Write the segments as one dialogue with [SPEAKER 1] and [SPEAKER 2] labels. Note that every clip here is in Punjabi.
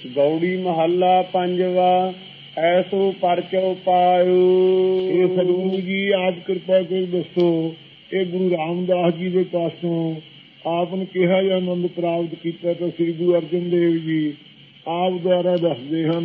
[SPEAKER 1] ਗੌੜੀ ਮਹੱਲਾ ਪੰਜਵਾ। ਐਸੋ ਪਰਚੋ ਪਾਇਓ।
[SPEAKER 2] ਇਹ ਸਤਿਗੁਰੂ ਜੀ ਆਪ ਕਿਰਪਾ ਕਰ ਦੱਸੋ। ਇਹ ਗੁਰੂ ਰਾਮਦਾਸ ਜੀ ਦੇ ਪਾਸੋਂ ਆਪ ਨੇ ਕਿਹਾ ਜਾਂ ਆਨੰਦ ਪ੍ਰਾਪਤ ਕੀਤਾ ਤਾਂ ਸ੍ਰੀ ਗੁਰੂ ਅਰਜਨ ਦੇਵ ਜੀ ਆਪ ਦੁਆਰਾ ਦੱਸਦੇ ਹਨ।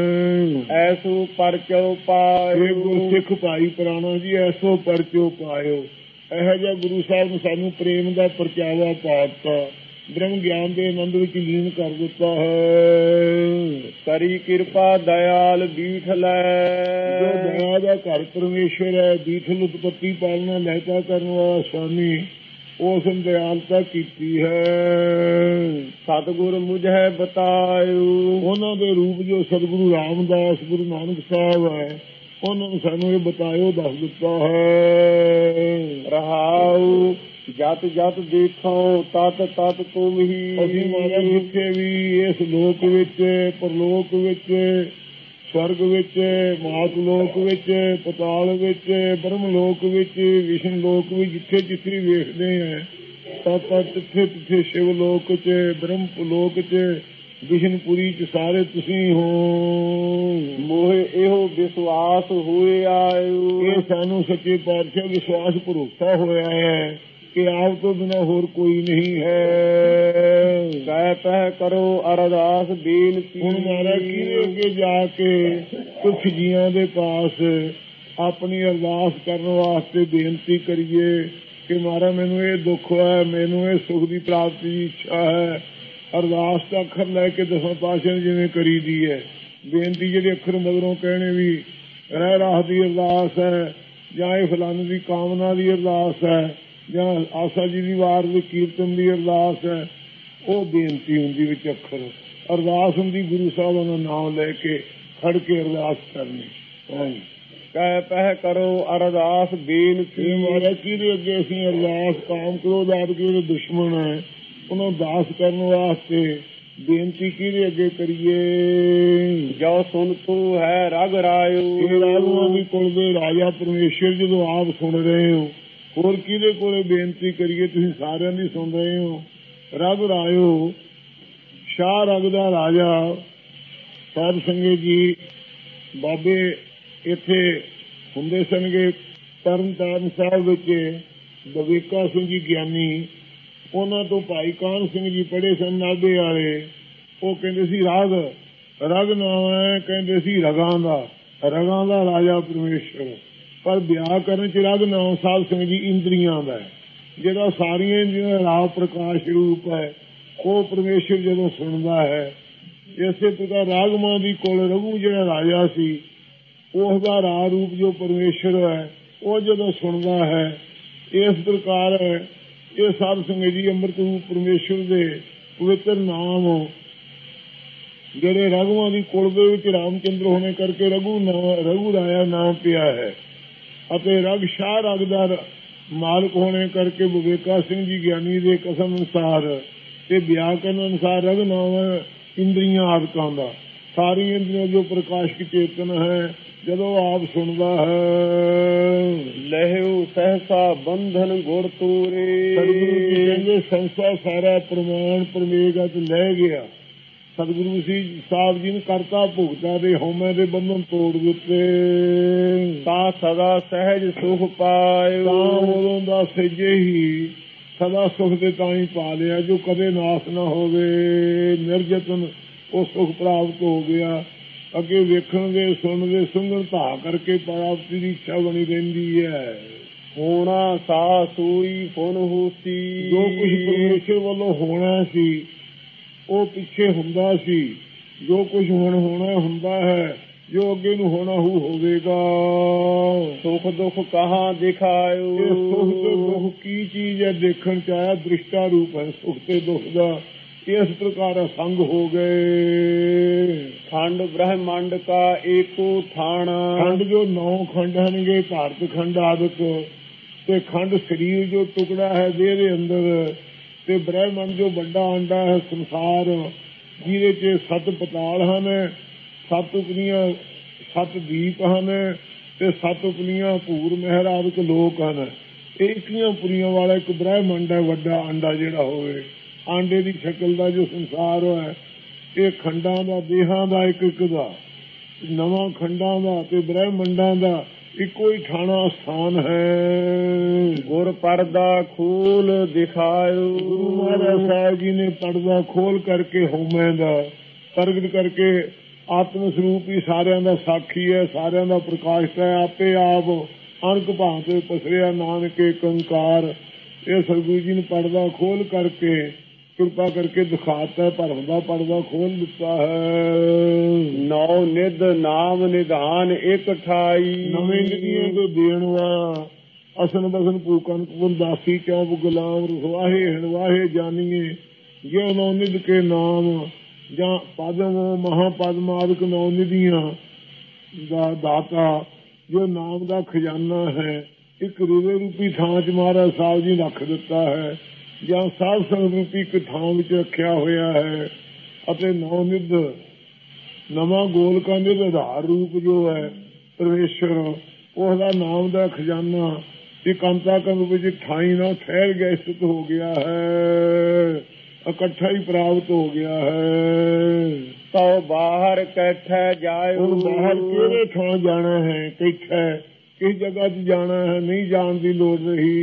[SPEAKER 1] ਐਸੋ ਪਰਚੋ ਪਾਇਓ।
[SPEAKER 2] ਗੁਰਸਿੱਖ ਭਾਈ ਪੁਰਾਣਾ ਜੀ ਐਸੋ ਪਰਚੋ ਪਾਇਓ। ਇਹੋ ਜਿਹਾ ਗੁਰੂ ਸਾਹਿਬ ਨੇ ਸਾਨੂੰ ਪ੍ਰੇਮ ਦਾ ਪਰਚਾਵਾ ਪਾ ਦਿੱਤਾ, ਬ੍ਰਹਮ ਗਿਆਨ ਦੇ ਆਨੰਦ ਵਿੱਚ ਲੀਨ ਕਰ ਦਿੱਤਾ ਹੈ।
[SPEAKER 1] ਕਰੀ ਕਿਰਪਾ ਦਇਆਲ ਬੀਠਲੈ।
[SPEAKER 2] ਜੋ ਦਇਆ ਦਾ ਘਰ ਪਰਮੇਸ਼ਵਰ ਹੈ, ਬੀਠਲ ਉਤਪਤੀ ਪਾਲਣਾ ਲਹਿਤਾ ਕਰਨ ਵਾਲਾ ਸਵਾਮੀ, ਉਸ ਨੇ ਦਇਆਲਤਾ ਕੀਤੀ ਹੈ।
[SPEAKER 1] ਸਤਿਗੁਰ ਮੁਝੈ ਬਤਾਇਓ।
[SPEAKER 2] ਉਹਨਾਂ ਦੇ ਰੂਪ ਜੋ ਸਤਿਗੁਰੂ ਰਾਮਦਾਸ ਗੁਰੂ ਨਾਨਕ ਸਾਹਿਬ ਹੈ, ਉਹਨਾਂ ਨੇ ਸਾਨੂੰ ਇਹ ਬਤਾਇਓ ਦੱਸ ਦਿੱਤਾ ਹੈ।
[SPEAKER 1] ਰਹਾਉ ਜਤ ਜਤ ਦੇਖੋ ਤਤ ਤਤ ਤੁਮ ਹੀ।
[SPEAKER 2] ਅਸੀਂ ਮਹਾਰਾਜ ਜਿੱਥੇ ਵੀ ਇਸ ਲੋਕ ਵਿੱਚ, ਪਰਲੋਕ ਵਿੱਚ, ਸਵਰਗ ਵਿੱਚ, ਮਾਤ ਲੋਕ ਵਿੱਚ, ਪਤਾਲ ਵਿੱਚ, ਬ੍ਰਹਮ ਲੋਕ ਵਿੱਚ, ਵਿਸ਼ਨ ਲੋਕ ਵਿੱਚ, ਜਿੱਥੇ ਜਿੱਥੇ ਵੇਖਦੇ ਹੈ ਤਾਂ ਤਿੱਥੇ ਤਿੱਥੇ ਸ਼ਿਵ ਲੋਕ ਚ, ਬ੍ਰਹਮ ਲੋਕ ਚ, ਵਿਸ਼ਨਪੁਰੀ ਚ ਸਾਰੇ ਤੁਸੀਂ ਹੋ।
[SPEAKER 1] ਮੋਹਿ ਇਹੋ ਵਿਸ਼ਵਾਸ ਹੋਏ ਆਇਓ।
[SPEAKER 2] ਇਹ ਸਾਨੂੰ ਸੱਚੇ ਪਾਤਸ਼ਾਹ ਵਿਸ਼ਵਾਸ ਭਰੋਸਾ ਹੋਇਆ ਹੈ ਕਿ ਆਪ ਤੋਂ ਬਿਨਾਂ ਹੋਰ ਕੋਈ ਨਹੀਂ ਹੈ।
[SPEAKER 1] ਕਹਿ ਪਹਿ ਕਰੋ ਅਰਦਾਸ ਬੇਨਤੀ।
[SPEAKER 2] ਹੁਣ ਮਹਾਰਾਜ ਕਿਹਦੇ ਅੱਗੇ ਜਾ ਕੇ ਕੁਛ ਜੀਆਂ ਦੇ ਪਾਸ ਆਪਣੀ ਅਰਦਾਸ ਕਰਨ ਵਾਸਤੇ ਬੇਨਤੀ ਕਰੀਏ ਕਿ ਮਹਾਰਾਜ ਮੈਨੂੰ ਇਹ ਦੁੱਖ ਹੈ, ਮੈਨੂੰ ਇਹ ਸੁਖ ਦੀ ਪ੍ਰਾਪਤੀ ਦੀ ਇੱਛਾ ਹੈ। ਅਰਦਾਸ ਦਾ ਅੱਖਰ ਲੈ ਕੇ ਦਸਾਂ ਪਾਤਸ਼ਾਹ ਨੇ ਜਿਵੇਂ ਕਰੀ ਦੀ ਹੈ, ਬੇਨਤੀ ਜਿਹੜੇ ਅੱਖਰ ਮਗਰੋਂ ਕਹਿਣੇ ਵੀ ਰਹਿ ਰਾਸ ਦੀ ਅਰਦਾਸ ਹੈ, ਜਾਂ ਇਹ ਫਲਾਣੇ ਦੀ ਕਾਮਨਾ ਦੀ ਅਰਦਾਸ ਹੈ, ਜਾਂ ਆਸਾ ਜੀ ਦੀ ਵਾਰ ਦੇ ਕੀਰਤਨ ਦੀ ਅਰਦਾਸ ਹੈ, ਉਹ ਬੇਨਤੀ ਹੁੰਦੀ ਵਿੱਚ ਅੱਖਰ। ਅਰਦਾਸ ਹੁੰਦੀ ਗੁਰੂ ਸਾਹਿਬਾਂ ਦਾ ਨਾਮ ਲੈ ਕੇ ਖੜ ਕੇ ਅਰਦਾਸ ਕਰਨੀ।
[SPEAKER 1] ਕਹਿ ਪਹਿ ਕਰੋ ਅਰਦਾਸ ਬੇਨਤੀ।
[SPEAKER 2] ਮਹਾਰਾਜ ਕਿਹਦੇ ਅੱਗੇ ਅਸੀਂ ਅਰਦਾਸ, ਕਾਮ ਕ੍ਰੋਧ ਆਦਿ ਦੇ ਦੁਸ਼ਮਣ ਹੈ, ਉਹਨੂੰ ਦਾਸ ਕਰਨ ਵਾਸਤੇ ਬੇਨਤੀ ਕਿਹਦੇ ਅੱਗੇ ਕਰੀਏ।
[SPEAKER 1] ਜੋ ਸੁਣ ਤੂੰ ਹੈ ਰਗ ਰਾਇਓ।
[SPEAKER 2] ਇਹ ਰਾਜੂਆਂ ਦੀ ਕੁਲ ਦੇ ਰਾਜਾ ਪਰਮੇਸ਼ਰ ਜਦੋਂ ਆਪ ਸੁਣ ਰਹੇ ਹੋ, ਹੋਰ ਕਿਹਦੇ ਕੋਲੇ ਬੇਨਤੀ ਕਰੀਏ। ਤੁਸੀਂ ਸਾਰਿਆਂ ਦੀ ਸੁਣ ਰਹੇ ਹੋ। ਰਗ ਰਾਇਓ, ਸ਼ਾਹ ਰਗ ਦਾ ਰਾਜਾ। ਸਾਧ ਸੰਗਤ ਜੀ ਬਾਬੇ ਇੱਥੇ ਹੁੰਦੇ ਸਨਗੇ ਤਰਨ ਤਾਰਨ ਸਾਹਿਬ ਵਿੱਚ। ਬਵੇਕਾ ਸਿੰਘ ਜੀ ਗਿਆਨੀ, ਉਹਨਾਂ ਤੋਂ ਭਾਈ ਕਾਹਨ ਸਿੰਘ ਜੀ ਪੜ੍ਹੇ ਸਨ ਨਾਭੇ ਵਾਲੇ। ਉਹ ਕਹਿੰਦੇ ਸੀ ਰਗ ਨਾਮ ਹੈ, ਕਹਿੰਦੇ ਸੀ ਰਗਾਂ ਦਾ ਰਾਜਾ ਪਰਮੇਸ਼ਰ। ਪਰ ਵਿਆਹ ਕਰਨ ਚ ਰਗ ਨਾਮ ਸਾਧ ਸੰਗਤ ਜੀ ਇੰਦਰੀਆਂ ਦਾ, ਜਿਹੜਾ ਸਾਰੀਆਂ ਇੰਦਰੀਆਂ ਰਾਹ ਪ੍ਰਕਾਸ਼ ਰੂਪ ਹੈ, ਉਹ ਪਰਮੇਸ਼ਰ ਜਦੋਂ ਸੁਣਦਾ ਹੈ। ਇਸੇ ਪ੍ਰਕਾਰ ਰਾਗਮਾਂ ਦੀ ਕੋਲ ਰਘੂ ਜਿਹੜਾ ਰਾਜਾ ਸੀ, ਉਸ ਦਾ ਰਾਹ ਰੂਪ ਜੋ ਪਰਮੇਸ਼ਰ ਹੈ, ਉਹ ਜਦੋਂ ਸੁਣਦਾ ਹੈ। ਇਸ ਪ੍ਰਕਾਰ ਇਹ ਸਾਧ ਸੰਗਤ ਜੀ ਅੰਮ੍ਰਿਤ ਰੂਪ ਪਰਮੇਸ਼ਰ ਦੇ ਪਵਿੱਤਰ ਨਾਮ ਜਿਹੜੇ ਰਘੂਆਂ ਦੀ ਕੁਲ ਦੇ ਵਿੱਚ ਰਾਮਚੰਦਰ ਹੋਣੇ ਕਰਕੇ ਰਘੂ ਰਾਇਆ ਨਾਮ ਪਿਆ ਹੈ, ਅਤੇ ਰਗ ਸ਼ਾਹ ਰਗ ਦਾ ਮਾਲਕ ਹੋਣੇ ਕਰਕੇ ਵਿਵੇਕਾ ਸਿੰਘ ਜੀ ਗਿਆਨੀ ਦੇ ਕਸਮ ਅਨੁਸਾਰ ਤੇ ਵਿਆਕਰਨ ਅਨੁਸਾਰ ਰਗ ਨਾਮ ਇੰਦਰੀਆਂ ਆਦਿਕਾਂ ਦਾ। ਸਾਰੀ ਇੰਦਰੀਆਂ ਜੋ ਪ੍ਰਕਾਸ਼ਿਕ ਚੇਤਨ ਹੈ, ਜਦੋਂ ਆਪ ਸੁਣਦਾ ਹੈ।
[SPEAKER 1] ਲਹਿਓ ਸਹਸਾ ਬੰਧਨ ਗੁਰ ਤੂਰੇ।
[SPEAKER 2] ਸਤਿਗੁਰੂ ਜੀ ਕਹਿੰਦੇ ਸੰਸਾ ਸਾਰਾ ਪ੍ਰਮਾਣ ਪਰਮੇਸ਼ਰ ਤੇ ਲੈ ਗਿਆ। ਸਤਿਗੁਰੂ ਸਾਹਿਬ ਜੀ ਨੇ ਕਰਤਾ ਭੁਗਤਾ ਦੇ ਹਉਮੈ ਦੇ ਬੰਧਨ ਤੋੜ ਦਿੱਤੇ।
[SPEAKER 1] ਤਾਂ ਸਦਾ ਸਹਿਜ ਸੁਖ ਪਾਇਓ।
[SPEAKER 2] ਤਾਂ ਉਦੋਂ ਦਾ ਸਹਿਜੇ ਹੀ ਸਦਾ ਸੁਖ ਦੇ ਤਾਂ ਹੀ ਪਾ ਲਿਆ, ਜੋ ਕਦੇ ਨਾਸ ਨਾ ਹੋਵੇ। ਨਿਰਜਤਨ ਉਹ ਸੁਖ ਪ੍ਰਾਪਤ ਹੋ ਗਿਆ। ਅੱਗੇ ਵੇਖਣਗੇ, ਸੁਣਦੇ, ਸੁੰਘਣ ਧਾ ਕਰਕੇ ਪ੍ਰਾਪਤੀ ਦੀ ਇੱਛਾ ਬਣੀ ਰਹਿੰਦੀ ਹੈ।
[SPEAKER 1] ਹੋਣਾ ਸਾ ਸੂਈ ਫੁਨ ਹੋਸੀ।
[SPEAKER 2] ਜੋ ਕੁਝ ਪਰਮੇਸ਼ਰ ਵੱਲੋਂ ਹੋਣਾ ਸੀ ਉਹ ਪਿੱਛੇ ਹੁੰਦਾ ਸੀ, ਜੋ ਕੁਝ ਹੁਣ ਹੋਣਾ ਹੁੰਦਾ ਹੈ, ਜੋ ਅੱਗੇ ਨੂੰ ਹੋਣਾ ਹੋਵੇਗਾ।
[SPEAKER 1] ਸੁਖ ਦੁੱਖ ਕਹਾਂ ਦਿਖਾਇਓ।
[SPEAKER 2] ਇਹ ਸੁਖ ਤੇ ਦੁੱਖ ਕੀ ਚੀਜ਼ ਹੈ ਦੇਖਣ ਚ ਆਇਆ, ਦ੍ਰਿਸ਼ਟਾ ਰੂਪ ਹੈ ਸੁਖ ਤੇ ਦੁੱਖ ਦਾ। ਇਸ ਪ੍ਰਕਾਰ ਸੰਗ ਹੋ ਗਏ।
[SPEAKER 1] ਖੰਡ ਬ੍ਰਹਮੰਡ ਕਾ ਏਕੋ ਥਾਣਾ।
[SPEAKER 2] ਖੰਡ ਜੋ 9 ਖੰਡ ਹਨਗੇ, ਭਾਰਤ ਖੰਡ ਆਦਿਕ, ਤੇ ਖੰਡ ਸਰੀਰ ਜੋ ਟੁਕੜਾ ਹੈ ਦੇਹ ਦੇ ਅੰਦਰ, ਤੇ ਬ੍ਰਹਮੰਡ ਜੋ ਵੱਡਾ ਆਂਡਾ ਹੈ ਸੰਸਾਰ, ਜਿਹਦੇ ਚ 7 ਪਤਾਲ ਹਨ, 7 ਉਪਨੀਆਂ, 7 ਦੀਪ ਹਨ, ਤੇ 7 ਉਪਨੀਆਂ ਭੂਰ ਮਹਿਰ ਆਦਿਕ ਲੋਕ ਹਨ। ਇਹ 21 ਪੁਰੀਆਂ ਵਾਲਾ ਇੱਕ ਬ੍ਰਹਮੰਡ ਹੈ, ਵੱਡਾ ਆਂਡਾ ਜਿਹੜਾ ਹੋਵੇ। ਆਂਡੇ ਦੀ ਸ਼ਕਲ ਦਾ ਜੋ ਸੰਸਾਰ ਹੈ, ਇਹ ਖੰਡਾਂ ਦਾ, ਦੇਹਾਂ ਦਾ, ਇੱਕ ਇੱਕ ਦਾ, ਨਵਾਂ ਖੰਡਾਂ ਦਾ ਤੇ ਬ੍ਰਹਿਮੰਡਾਂ ਦਾ ਇੱਕੋ ਹੀ ਠਾਣਾ ਸਥਾਨ ਹੈ।
[SPEAKER 1] ਗੁਰ ਪਰਦਾ ਖੋਲ ਦਿਖਾਇਓ।
[SPEAKER 2] ਗੁਰੂ ਮਹਾਰਾਜ ਸਾਹਿਬ ਜੀ ਨੇ ਪਰਦਾ ਖੋਲ ਕਰਕੇ ਹਉਮੈ ਦਾ ਪ੍ਰਗਟ ਕਰਕੇ ਆਤਮ ਸਰੂਪ ਹੀ ਸਾਰਿਆਂ ਦਾ ਸਾਖੀ ਹੈ, ਸਾਰਿਆਂ ਦਾ ਪ੍ਰਕਾਸ਼ਕ ਹੈ। ਆਪੇ ਆਪ ਅਣਖ ਭਾਂਤ ਪਸਰਿਆ ਨਾਨਕ ਏਕੰਕਾਰ। ਇਹ ਸਤਿਗੁਰੂ ਜੀ ਨੇ ਪਰਦਾ ਖੋਲ ਕਰਕੇ ਕਿਰਪਾ ਕਰਕੇ ਦਿਖਾਤਾ, ਭਰਮ ਦਾ ਪਰਦਾ ਖੋਲ ਦਿੱਤਾ ਹੈ।
[SPEAKER 1] ਨੌ ਨਿਧ ਨਾਮ ਨਿਧਾਨ ਇੱਕ ਠਾਈ।
[SPEAKER 2] ਨਵੇਂ ਨਿਧੀਆਂ ਤੋਂ ਦੇਣ ਵਾਲਾ ਅਸਨ ਬਸਨ ਭੂਕਨ ਦਾਸੀ ਚੌਪ ਗੁਲਾਮ ਰਸਵਾਹੇ ਹਣਵਾਹੇ ਜਾਨੀਏ। ਜੋ ਨੌ ਨਿਧ ਕੇ ਨਾਮ ਜਾਂ ਪਦਮ ਮਹਾਪਦਮ ਆਦਿਕ ਨੌ ਨਿਧੀਆਂ ਦਾ ਦਾਤਾ, ਜੋ ਨਾਮ ਦਾ ਖਜ਼ਾਨਾ ਹੈ, ਇੱਕ ਹਿਰਦੇ ਰੂਪੀ ਥਾਂ ਚ ਮਹਾਰਾਜ ਸਾਹਿਬ ਜੀ ਰੱਖ ਦਿੱਤਾ ਹੈ, ਜਾਂ ਸਾਧ ਸੰਗਤ ਰੂਪੀ ਇੱਕ ਥਾਂ ਵਿੱਚ ਰੱਖਿਆ ਹੋਇਆ ਹੈ। ਅਤੇ ਨੌ ਨਿਧ ਨਵਾਂ ਗੋਲਕਾਂ ਦੇ ਆਧਾਰ ਰੂਪ ਜੋ ਹੈ ਪਰਮੇਸ਼ਰ, ਉਹਦਾ ਨਾਮ ਦਾ ਖਜ਼ਾਨਾ ਇੱਕ ਅੰਤਾਕਰਨ ਵਿੱਚ ਠਾਈ ਨਾਲ ਠਹਿਰ ਗਿਆ, ਸਥਿਤ ਹੋ ਗਿਆ ਹੈ, ਇਕੱਠਾ ਹੀ ਪ੍ਰਾਪਤ ਹੋ ਗਿਆ ਹੈ।
[SPEAKER 1] ਤੋ ਬਾਹਰ ਕੈਠੈ ਜਾਇਓ।
[SPEAKER 2] ਬਾਹਰ ਕਿਹੜੇ ਥਾਂ ਜਾਣਾ ਹੈ, ਕੈਠੈ ਕਿਸ ਜਗ੍ਹਾ 'ਚ ਜਾਣਾ ਹੈ, ਨਹੀਂ ਜਾਣ ਦੀ ਲੋੜ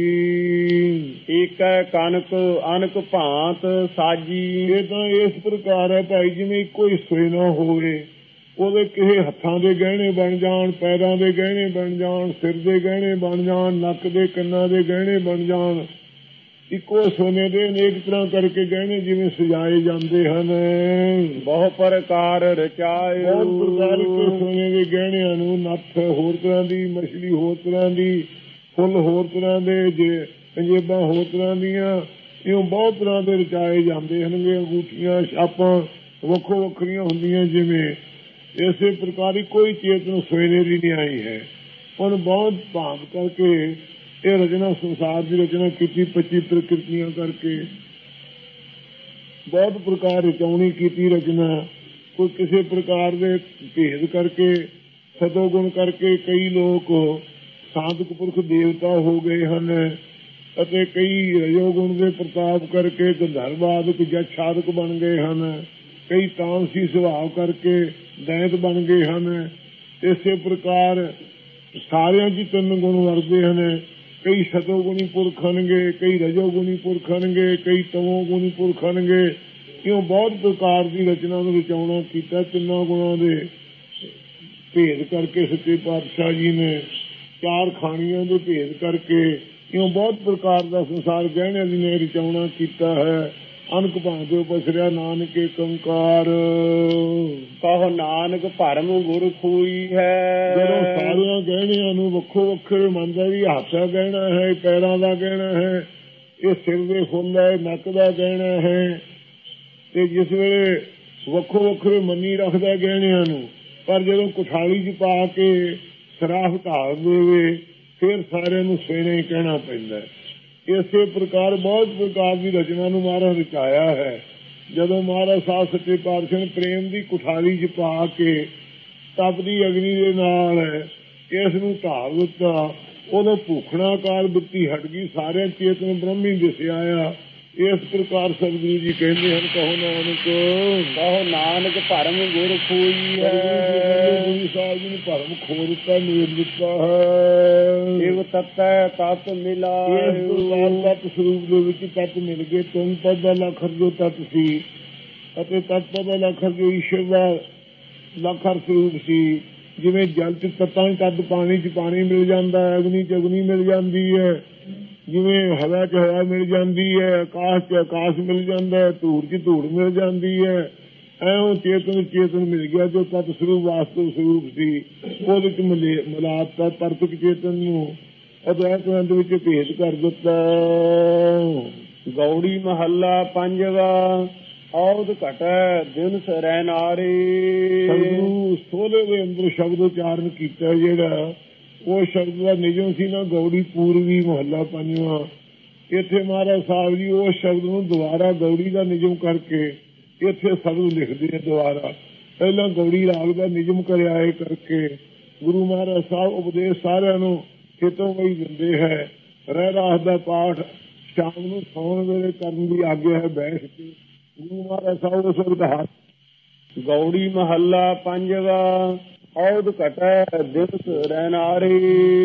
[SPEAKER 2] ਰਹੀ।
[SPEAKER 1] ਇੱਕ ਕਨਕ ਅਨਕ ਭਾਂਤ ਸਾਜੀ।
[SPEAKER 2] ਇਹ ਤਾਂ ਇਸ ਪ੍ਰਕਾਰ ਹੈ ਭਾਈ, ਜਿਵੇਂ ਇੱਕੋ ਹੀ ਸੋਨਾ ਹੋਵੇ, ਉਹਦੇ ਕਿਸੇ ਹੱਥਾਂ ਦੇ ਗਹਿਣੇ ਬਣ ਜਾਣ, ਪੈਰਾਂ ਦੇ ਗਹਿਣੇ ਬਣ ਜਾਣ, ਸਿਰ ਦੇ ਗਹਿਣੇ ਬਣ ਜਾਣ, ਨੱਕ ਦੇ ਕੰਨਾਂ ਦੇ ਗਹਿਣੇ ਬਣ ਜਾਣ। ਇੱਕੋ ਸੋਨੇ ਦੇ ਅਨੇਕ ਤਰ੍ਹਾਂ ਕਰਕੇ ਗਹਿਣੇ ਜਿਵੇਂ ਸਜਾਏ ਜਾਂਦੇ ਹਨ।
[SPEAKER 1] ਬਹੁ ਪ੍ਰਕਾਰ ਰਚਾਏ।
[SPEAKER 2] ਬਹੁਤ ਪ੍ਰਕਾਰ ਕੇ ਸੋਨੇ ਦੇ ਗਹਿਣਿਆਂ ਨੂੰ, ਨੱਥ ਹੋਰ ਤਰ੍ਹਾਂ ਦੀ, ਮਛਲੀ ਹੋਰ ਤਰ੍ਹਾਂ ਦੀ, ਫੁੱਲ ਹੋਰ ਤਰ੍ਹਾਂ ਦੇ, ਪੰਜੇਬਾਂ ਹੋਰ ਤਰ੍ਹਾਂ ਦੀਆਂ, ਇਉਂ ਬਹੁਤ ਤਰ੍ਹਾਂ ਦੇ ਰਚਾਏ ਜਾਂਦੇ ਹਨ। ਅੰਗੂਠੀਆਂ ਛਾਪਾਂ ਵੱਖੋ ਵੱਖਰੀਆਂ ਹੁੰਦੀਆਂ ਜਿਵੇਂ। ਇਸੇ ਪ੍ਰਕਾਰ ਕੋਈ ਚੇਤਨ ਸੋਨੇ ਦੀ ਨਹੀਂ ਆਈ ਹੈ। ਉਹਨੂੰ ਬਹੁਤ ਭਾਂਤ ਕਰਕੇ ਇਹ ਰਚਨਾ, ਸੰਸਾਰ ਦੀ ਰਚਨਾ ਕੀਤੀ, 25 ਪ੍ਰਕਿਰਤੀਆਂ ਕਰਕੇ ਬਹੁਤ ਪ੍ਰਕਾਰ ਰਚਾਉਣੀ ਕੀਤੀ ਰਚਨਾ। ਕੋਈ ਕਿਸੇ ਪ੍ਰਕਾਰ ਦੇ ਭੇਦ ਕਰਕੇ, ਸਤੋ ਗੁਣ ਕਰਕੇ ਕਈ ਲੋਕ ਸਾਧਕ ਪੁਰਖ ਦੇਵਤਾ ਹੋ ਗਏ ਹਨ, ਅਤੇ ਕਈ ਰਜੋ ਗੁਣ ਦੇ ਪ੍ਰਤਾਪ ਕਰਕੇ ਗੰਧਰਵਾਦਕ ਜੱਜ ਸਾਧਕ ਬਣ ਗਏ ਹਨ। ਕਈ ਤਾਮਸੀ ਸੁਭਾਅ ਕਰਕੇ ਦੈਂਤ ਬਣ ਗਏ ਹਨ। ਇਸੇ ਪ੍ਰਕਾਰ ਸਾਰਿਆਂ 'ਚ 3 ਗੁਣ ਵਰਦੇ ਹਨ। ਕਈ ਸਤੋ ਗੁਣੀ ਪੁਰਖ ਹਨਗੇ, ਕਈ ਰਜੋ ਗੁਣੀ ਪੁਰਖ ਹਨਗੇ, ਕਈ ਤਮੋ ਗੁਣੀ ਪੁਰਖ ਹਨਗੇ। ਇਉਂ ਬਹੁਤ ਪ੍ਰਕਾਰ ਦੀ ਰਚਨਾ ਨੂੰ ਰਚਾਉਣਾ ਕੀਤਾ। 3 ਗੁਣਾਂ ਦੇ ਭੇਦ ਕਰਕੇ ਸੱਚੇ ਪਾਤਸ਼ਾਹ ਜੀ ਨੇ 4 ਖਾਣੀਆਂ ਦੇ ਭੇਦ ਕਰਕੇ ਇਉਂ ਬਹੁਤ ਪ੍ਰਕਾਰ ਦਾ ਸੰਸਾਰ ਗਹਿਣਿਆਂ ਦੀ ਨੇ ਰਚਾਉਣਾ ਕੀਤਾ ਹੈ। ਅਨਕ ਭਾਂਦੇ ਪਸਰਿਆ ਨਾਨਕ ਏਕੰਕਾਰ।
[SPEAKER 1] ਕਹੋ ਨਾਨਕ ਭਰਮ ਗੁਰ ਖੋਈ ਹੈ।
[SPEAKER 2] ਜਦੋਂ ਸਾਰਿਆਂ ਗਹਿਣਿਆਂ ਨੂੰ ਵੱਖੋ ਵੱਖਰੇ ਮੰਨਦਾ ਵੀ ਹੱਥ ਦਾ ਗਹਿਣਾ ਹੈ, ਪੈਰਾਂ ਦਾ ਗਹਿਣਾ ਹੈ, ਇਹ ਸਿਰ ਦੇ ਫੁੱਲ ਹੈ, ਨੱਕ ਦਾ ਗਹਿਣਾ ਹੈ, ਤੇ ਜਿਸ ਵੇਲੇ ਵੱਖੋ ਵੱਖਰੇ ਮੰਨੀ ਰੱਖਦਾ ਗਹਿਣਿਆਂ ਨੂੰ, ਪਰ ਜਦੋਂ ਕੁਠਾਲੀ 'ਚ ਪਾ ਕੇ ਸਰਾਫ ਢਾਲ ਦੇਵੇ ਫਿਰ ਸਾਰਿਆਂ ਨੂੰ ਸਵੇਰੇ ਹੀ ਕਹਿਣਾ ਪੈਂਦਾ। ਇਸੇ ਪ੍ਰਕਾਰ ਬਹੁਤ ਪ੍ਰਕਾਰ ਦੀ ਰਚਨਾ ਨੂੰ ਮਹਾਰਾਜ ਰਚਾਇਆ ਹੈ। ਜਦੋਂ ਮਹਾਰਾਜ ਸਾਹਿਬ ਸੱਚੇ ਪਾਤਸ਼ਾਹ ਨੇ ਪ੍ਰੇਮ ਦੀ ਕੁਠਾਲੀ 'ਚ ਪਾ ਕੇ ਤਪਦੀ ਅਗਨੀ ਦੇ ਨਾਲ ਇਸ ਨੂੰ ਢਾਲ ਦਿੱਤਾ, ਉਦੋਂ ਭੂਖਣਾ ਕਾਲ ਬਿੱਤੀ ਹਟ ਗਈ, ਸਾਰਿਆਂ ਚੇਤਨ ਬ੍ਰਹਮੀ ਦਿਸਿਆ ਆ। ਇਸ ਪ੍ਰਕਾਰ ਸਤਿਗੁਰੂ ਜੀ ਕਹਿੰਦੇ ਹਨ, ਕਹੋ ਨਾਨਕ ਭਰਮ ਗੁਰ ਖੋਈ ਹੈ। ਗੁਰੂ ਸਾਹਿਬ ਜੀ ਨੇ ਭਰਮ ਖੋ ਦਿੱਤਾ, ਮੇਲ ਦਿੱਤਾ ਹੈ।
[SPEAKER 1] ਇਹ ਤਤੈ ਤਤ ਮਿਲਾ।
[SPEAKER 2] ਇਸ ਪ੍ਰਕਾਰ ਤਤ ਸਰੂਪ ਦੇ ਵਿੱਚ ਤਤ ਮਿਲ ਗਏ। ਤੁਮ ਪਦ ਦਾ ਲਖਰ ਜੋ ਤਤ ਸੀ, ਅਤੇ ਤਤ ਪਦ ਦਾ ਲਖਰ ਜੋ ਈਸ਼ਵਰ ਦਾ ਲਖਰ ਸਰੂਪ ਸੀ। ਜਿਵੇਂ ਜਲ 'ਚ ਤੱਤਾਂ 'ਚ ਤੱਤ, ਪਾਣੀ 'ਚ ਪਾਣੀ ਮਿਲ ਜਾਂਦਾ ਹੈ, ਅਗਨੀ 'ਚ ਅਗਨੀ ਮਿਲ ਜਾਂਦੀ ਹੈ, ਜਿਵੇਂ ਹਵਾ 'ਚ ਹਵਾ ਮਿਲ ਜਾਂਦੀ ਹੈ, ਆਕਾਸ਼ 'ਚ ਆਕਾਸ਼ ਮਿਲ ਜਾਂਦਾ ਹੈ, ਧੂੜ 'ਚ ਧੂੜ ਮਿਲ ਜਾਂਦੀ ਹੈ। ਐਉਂ ਚੇਤਨ ਮਿਲ ਗਿਆ ਜੋ ਤਤ ਸਰੂਪ ਵਾਸਤਵ ਸਰੂਪ ਸੀ, ਉਹਦੇ 'ਚ ਮਿਲਾਤਾ ਪਰਤਕ ਚੇਤਨ ਨੂੰ, ਅਦਵੈਤ ਅੰਤ ਵਿੱਚ ਭੇਦ ਕਰ ਦਿੱਤਾ।
[SPEAKER 1] ਗੌੜੀ ਮਹੱਲਾ ਪੰਜਵਾ। ਔਦ ਘਟੈ ਦਿਨ ਸਰੈ ਨਾਰੇ।
[SPEAKER 2] ਸਤਿਗੁਰੂ ਸੋਲੇ ਦੇ ਅੰਦਰ ਸ਼ਬਦ ਉਚਾਰਨ ਕੀਤਾ ਜਿਹੜਾ, ਉਹ ਸ਼ਬਦ ਦਾ ਨਿਯਮ ਸੀ ਨਾ, ਗੌੜੀ ਪੂਰਵੀ ਮਹੱਲਾ ਪੰਜਵਾਂ। ਇੱਥੇ ਮਹਾਰਾਜ ਸਾਹਿਬ ਜੀ ਉਸ ਸ਼ਬਦ ਨੂੰ ਦੁਬਾਰਾ ਗੌੜੀ ਦਾ ਨਿਯਮ ਕਰਕੇ ਇੱਥੇ ਸ਼ਬਦ ਲਿਖਦੇ ਨੇ ਦੁਬਾਰਾ। ਪਹਿਲਾਂ ਗੌੜੀ ਰਾਗ ਦਾ ਨਿਯਮ ਕਰਿਆ ਇਹ ਕਰਕੇ ਗੁਰੂ ਮਹਾਰਾਜ ਸਾਹਿਬ ਉਪਦੇਸ਼ ਸਾਰਿਆਂ ਨੂੰ ਖੇਤੋਂ ਵਈ ਦਿੰਦੇ ਹੈ। ਰਹਿ ਰਾਸ ਦਾ ਪਾਠ ਸ਼ਾਮ ਨੂੰ ਸੌਣ ਵੇਲੇ ਕਰਨ ਦੀ ਆਗਿਆ ਹੈ ਬੈਠ ਕੇ। ਗੁਰੂ ਮਹਾਰਾਜ ਸਾਹਿਬ ਉਸ ਵਕਤ
[SPEAKER 1] ਗੌੜੀ ਮਹੱਲਾ ਪੰਜਵਾ। ਔਦ ਘਟੈ ਦਿਵਸ ਰਹਿਨਾਰੇ।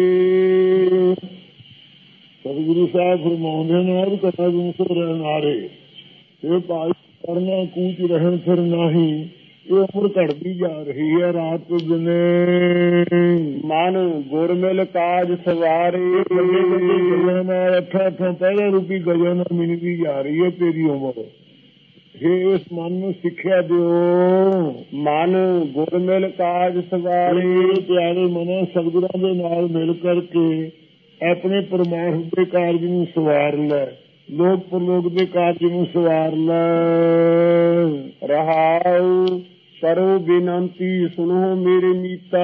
[SPEAKER 2] ਸਤਿਗੁਰੂ ਸਾਹਿਬ ਫਰਮਾਉਂਦੇ ਨੇ ਔਦ ਘਟੈ ਦਿਵਸ ਰਹਿਨਾਰੇ। ਇਹ ਭਾਈ ਕਰਨਾ ਕੂਚ ਰਹਿਣ ਫਿਰ ਨਾਹੀ। ਇਹ ਉਮਰ ਘਟਦੀ ਜਾ ਰਹੀ ਹੈ ਰਾਤ ਦਿਨੇ।
[SPEAKER 1] ਮਨ ਗੁਰਮਿਲ ਕਾਜ ਸਵਾਰੇ।
[SPEAKER 2] ਗਜਾਂ ਨਾਲ ਅੱਠਾਂ ਪਹਿਲੇ ਰੂਪੀ ਗਜਾਂ ਨਾਲ ਮਿਲਦੀ ਜਾ ਰਹੀ ਹੈ ਤੇਰੀ ਉਮਰ। ਇਸ ਮਨ ਨੂੰ ਸਿੱਖਿਆ ਦਿਓ।
[SPEAKER 1] ਮਨ ਗੁਰਮਿਲ ਕਾਜ ਸਵਾਰੇ।
[SPEAKER 2] ਪਿਆਰੇ ਮਨੋ ਸਤਿਗੁਰਾਂ ਦੇ ਨਾਲ ਮਿਲ ਕਰਕੇ ਆਪਣੇ ਪਰਮਾਤਮਾ ਦੇ ਕਾਰਜ ਨੂੰ ਸਵਾਰ ਲੈ। ਲੋਕ ਪਰਲੋਕ ਦੇ ਕਾਰਜ ਨੂੰ ਸਵਾਰ ਲੈ।
[SPEAKER 1] ਰਹਾਉ ਕਰੋ ਬੇਨੰਤੀ ਸੁਣੋ ਮੇਰੇ ਮੀਤਾ।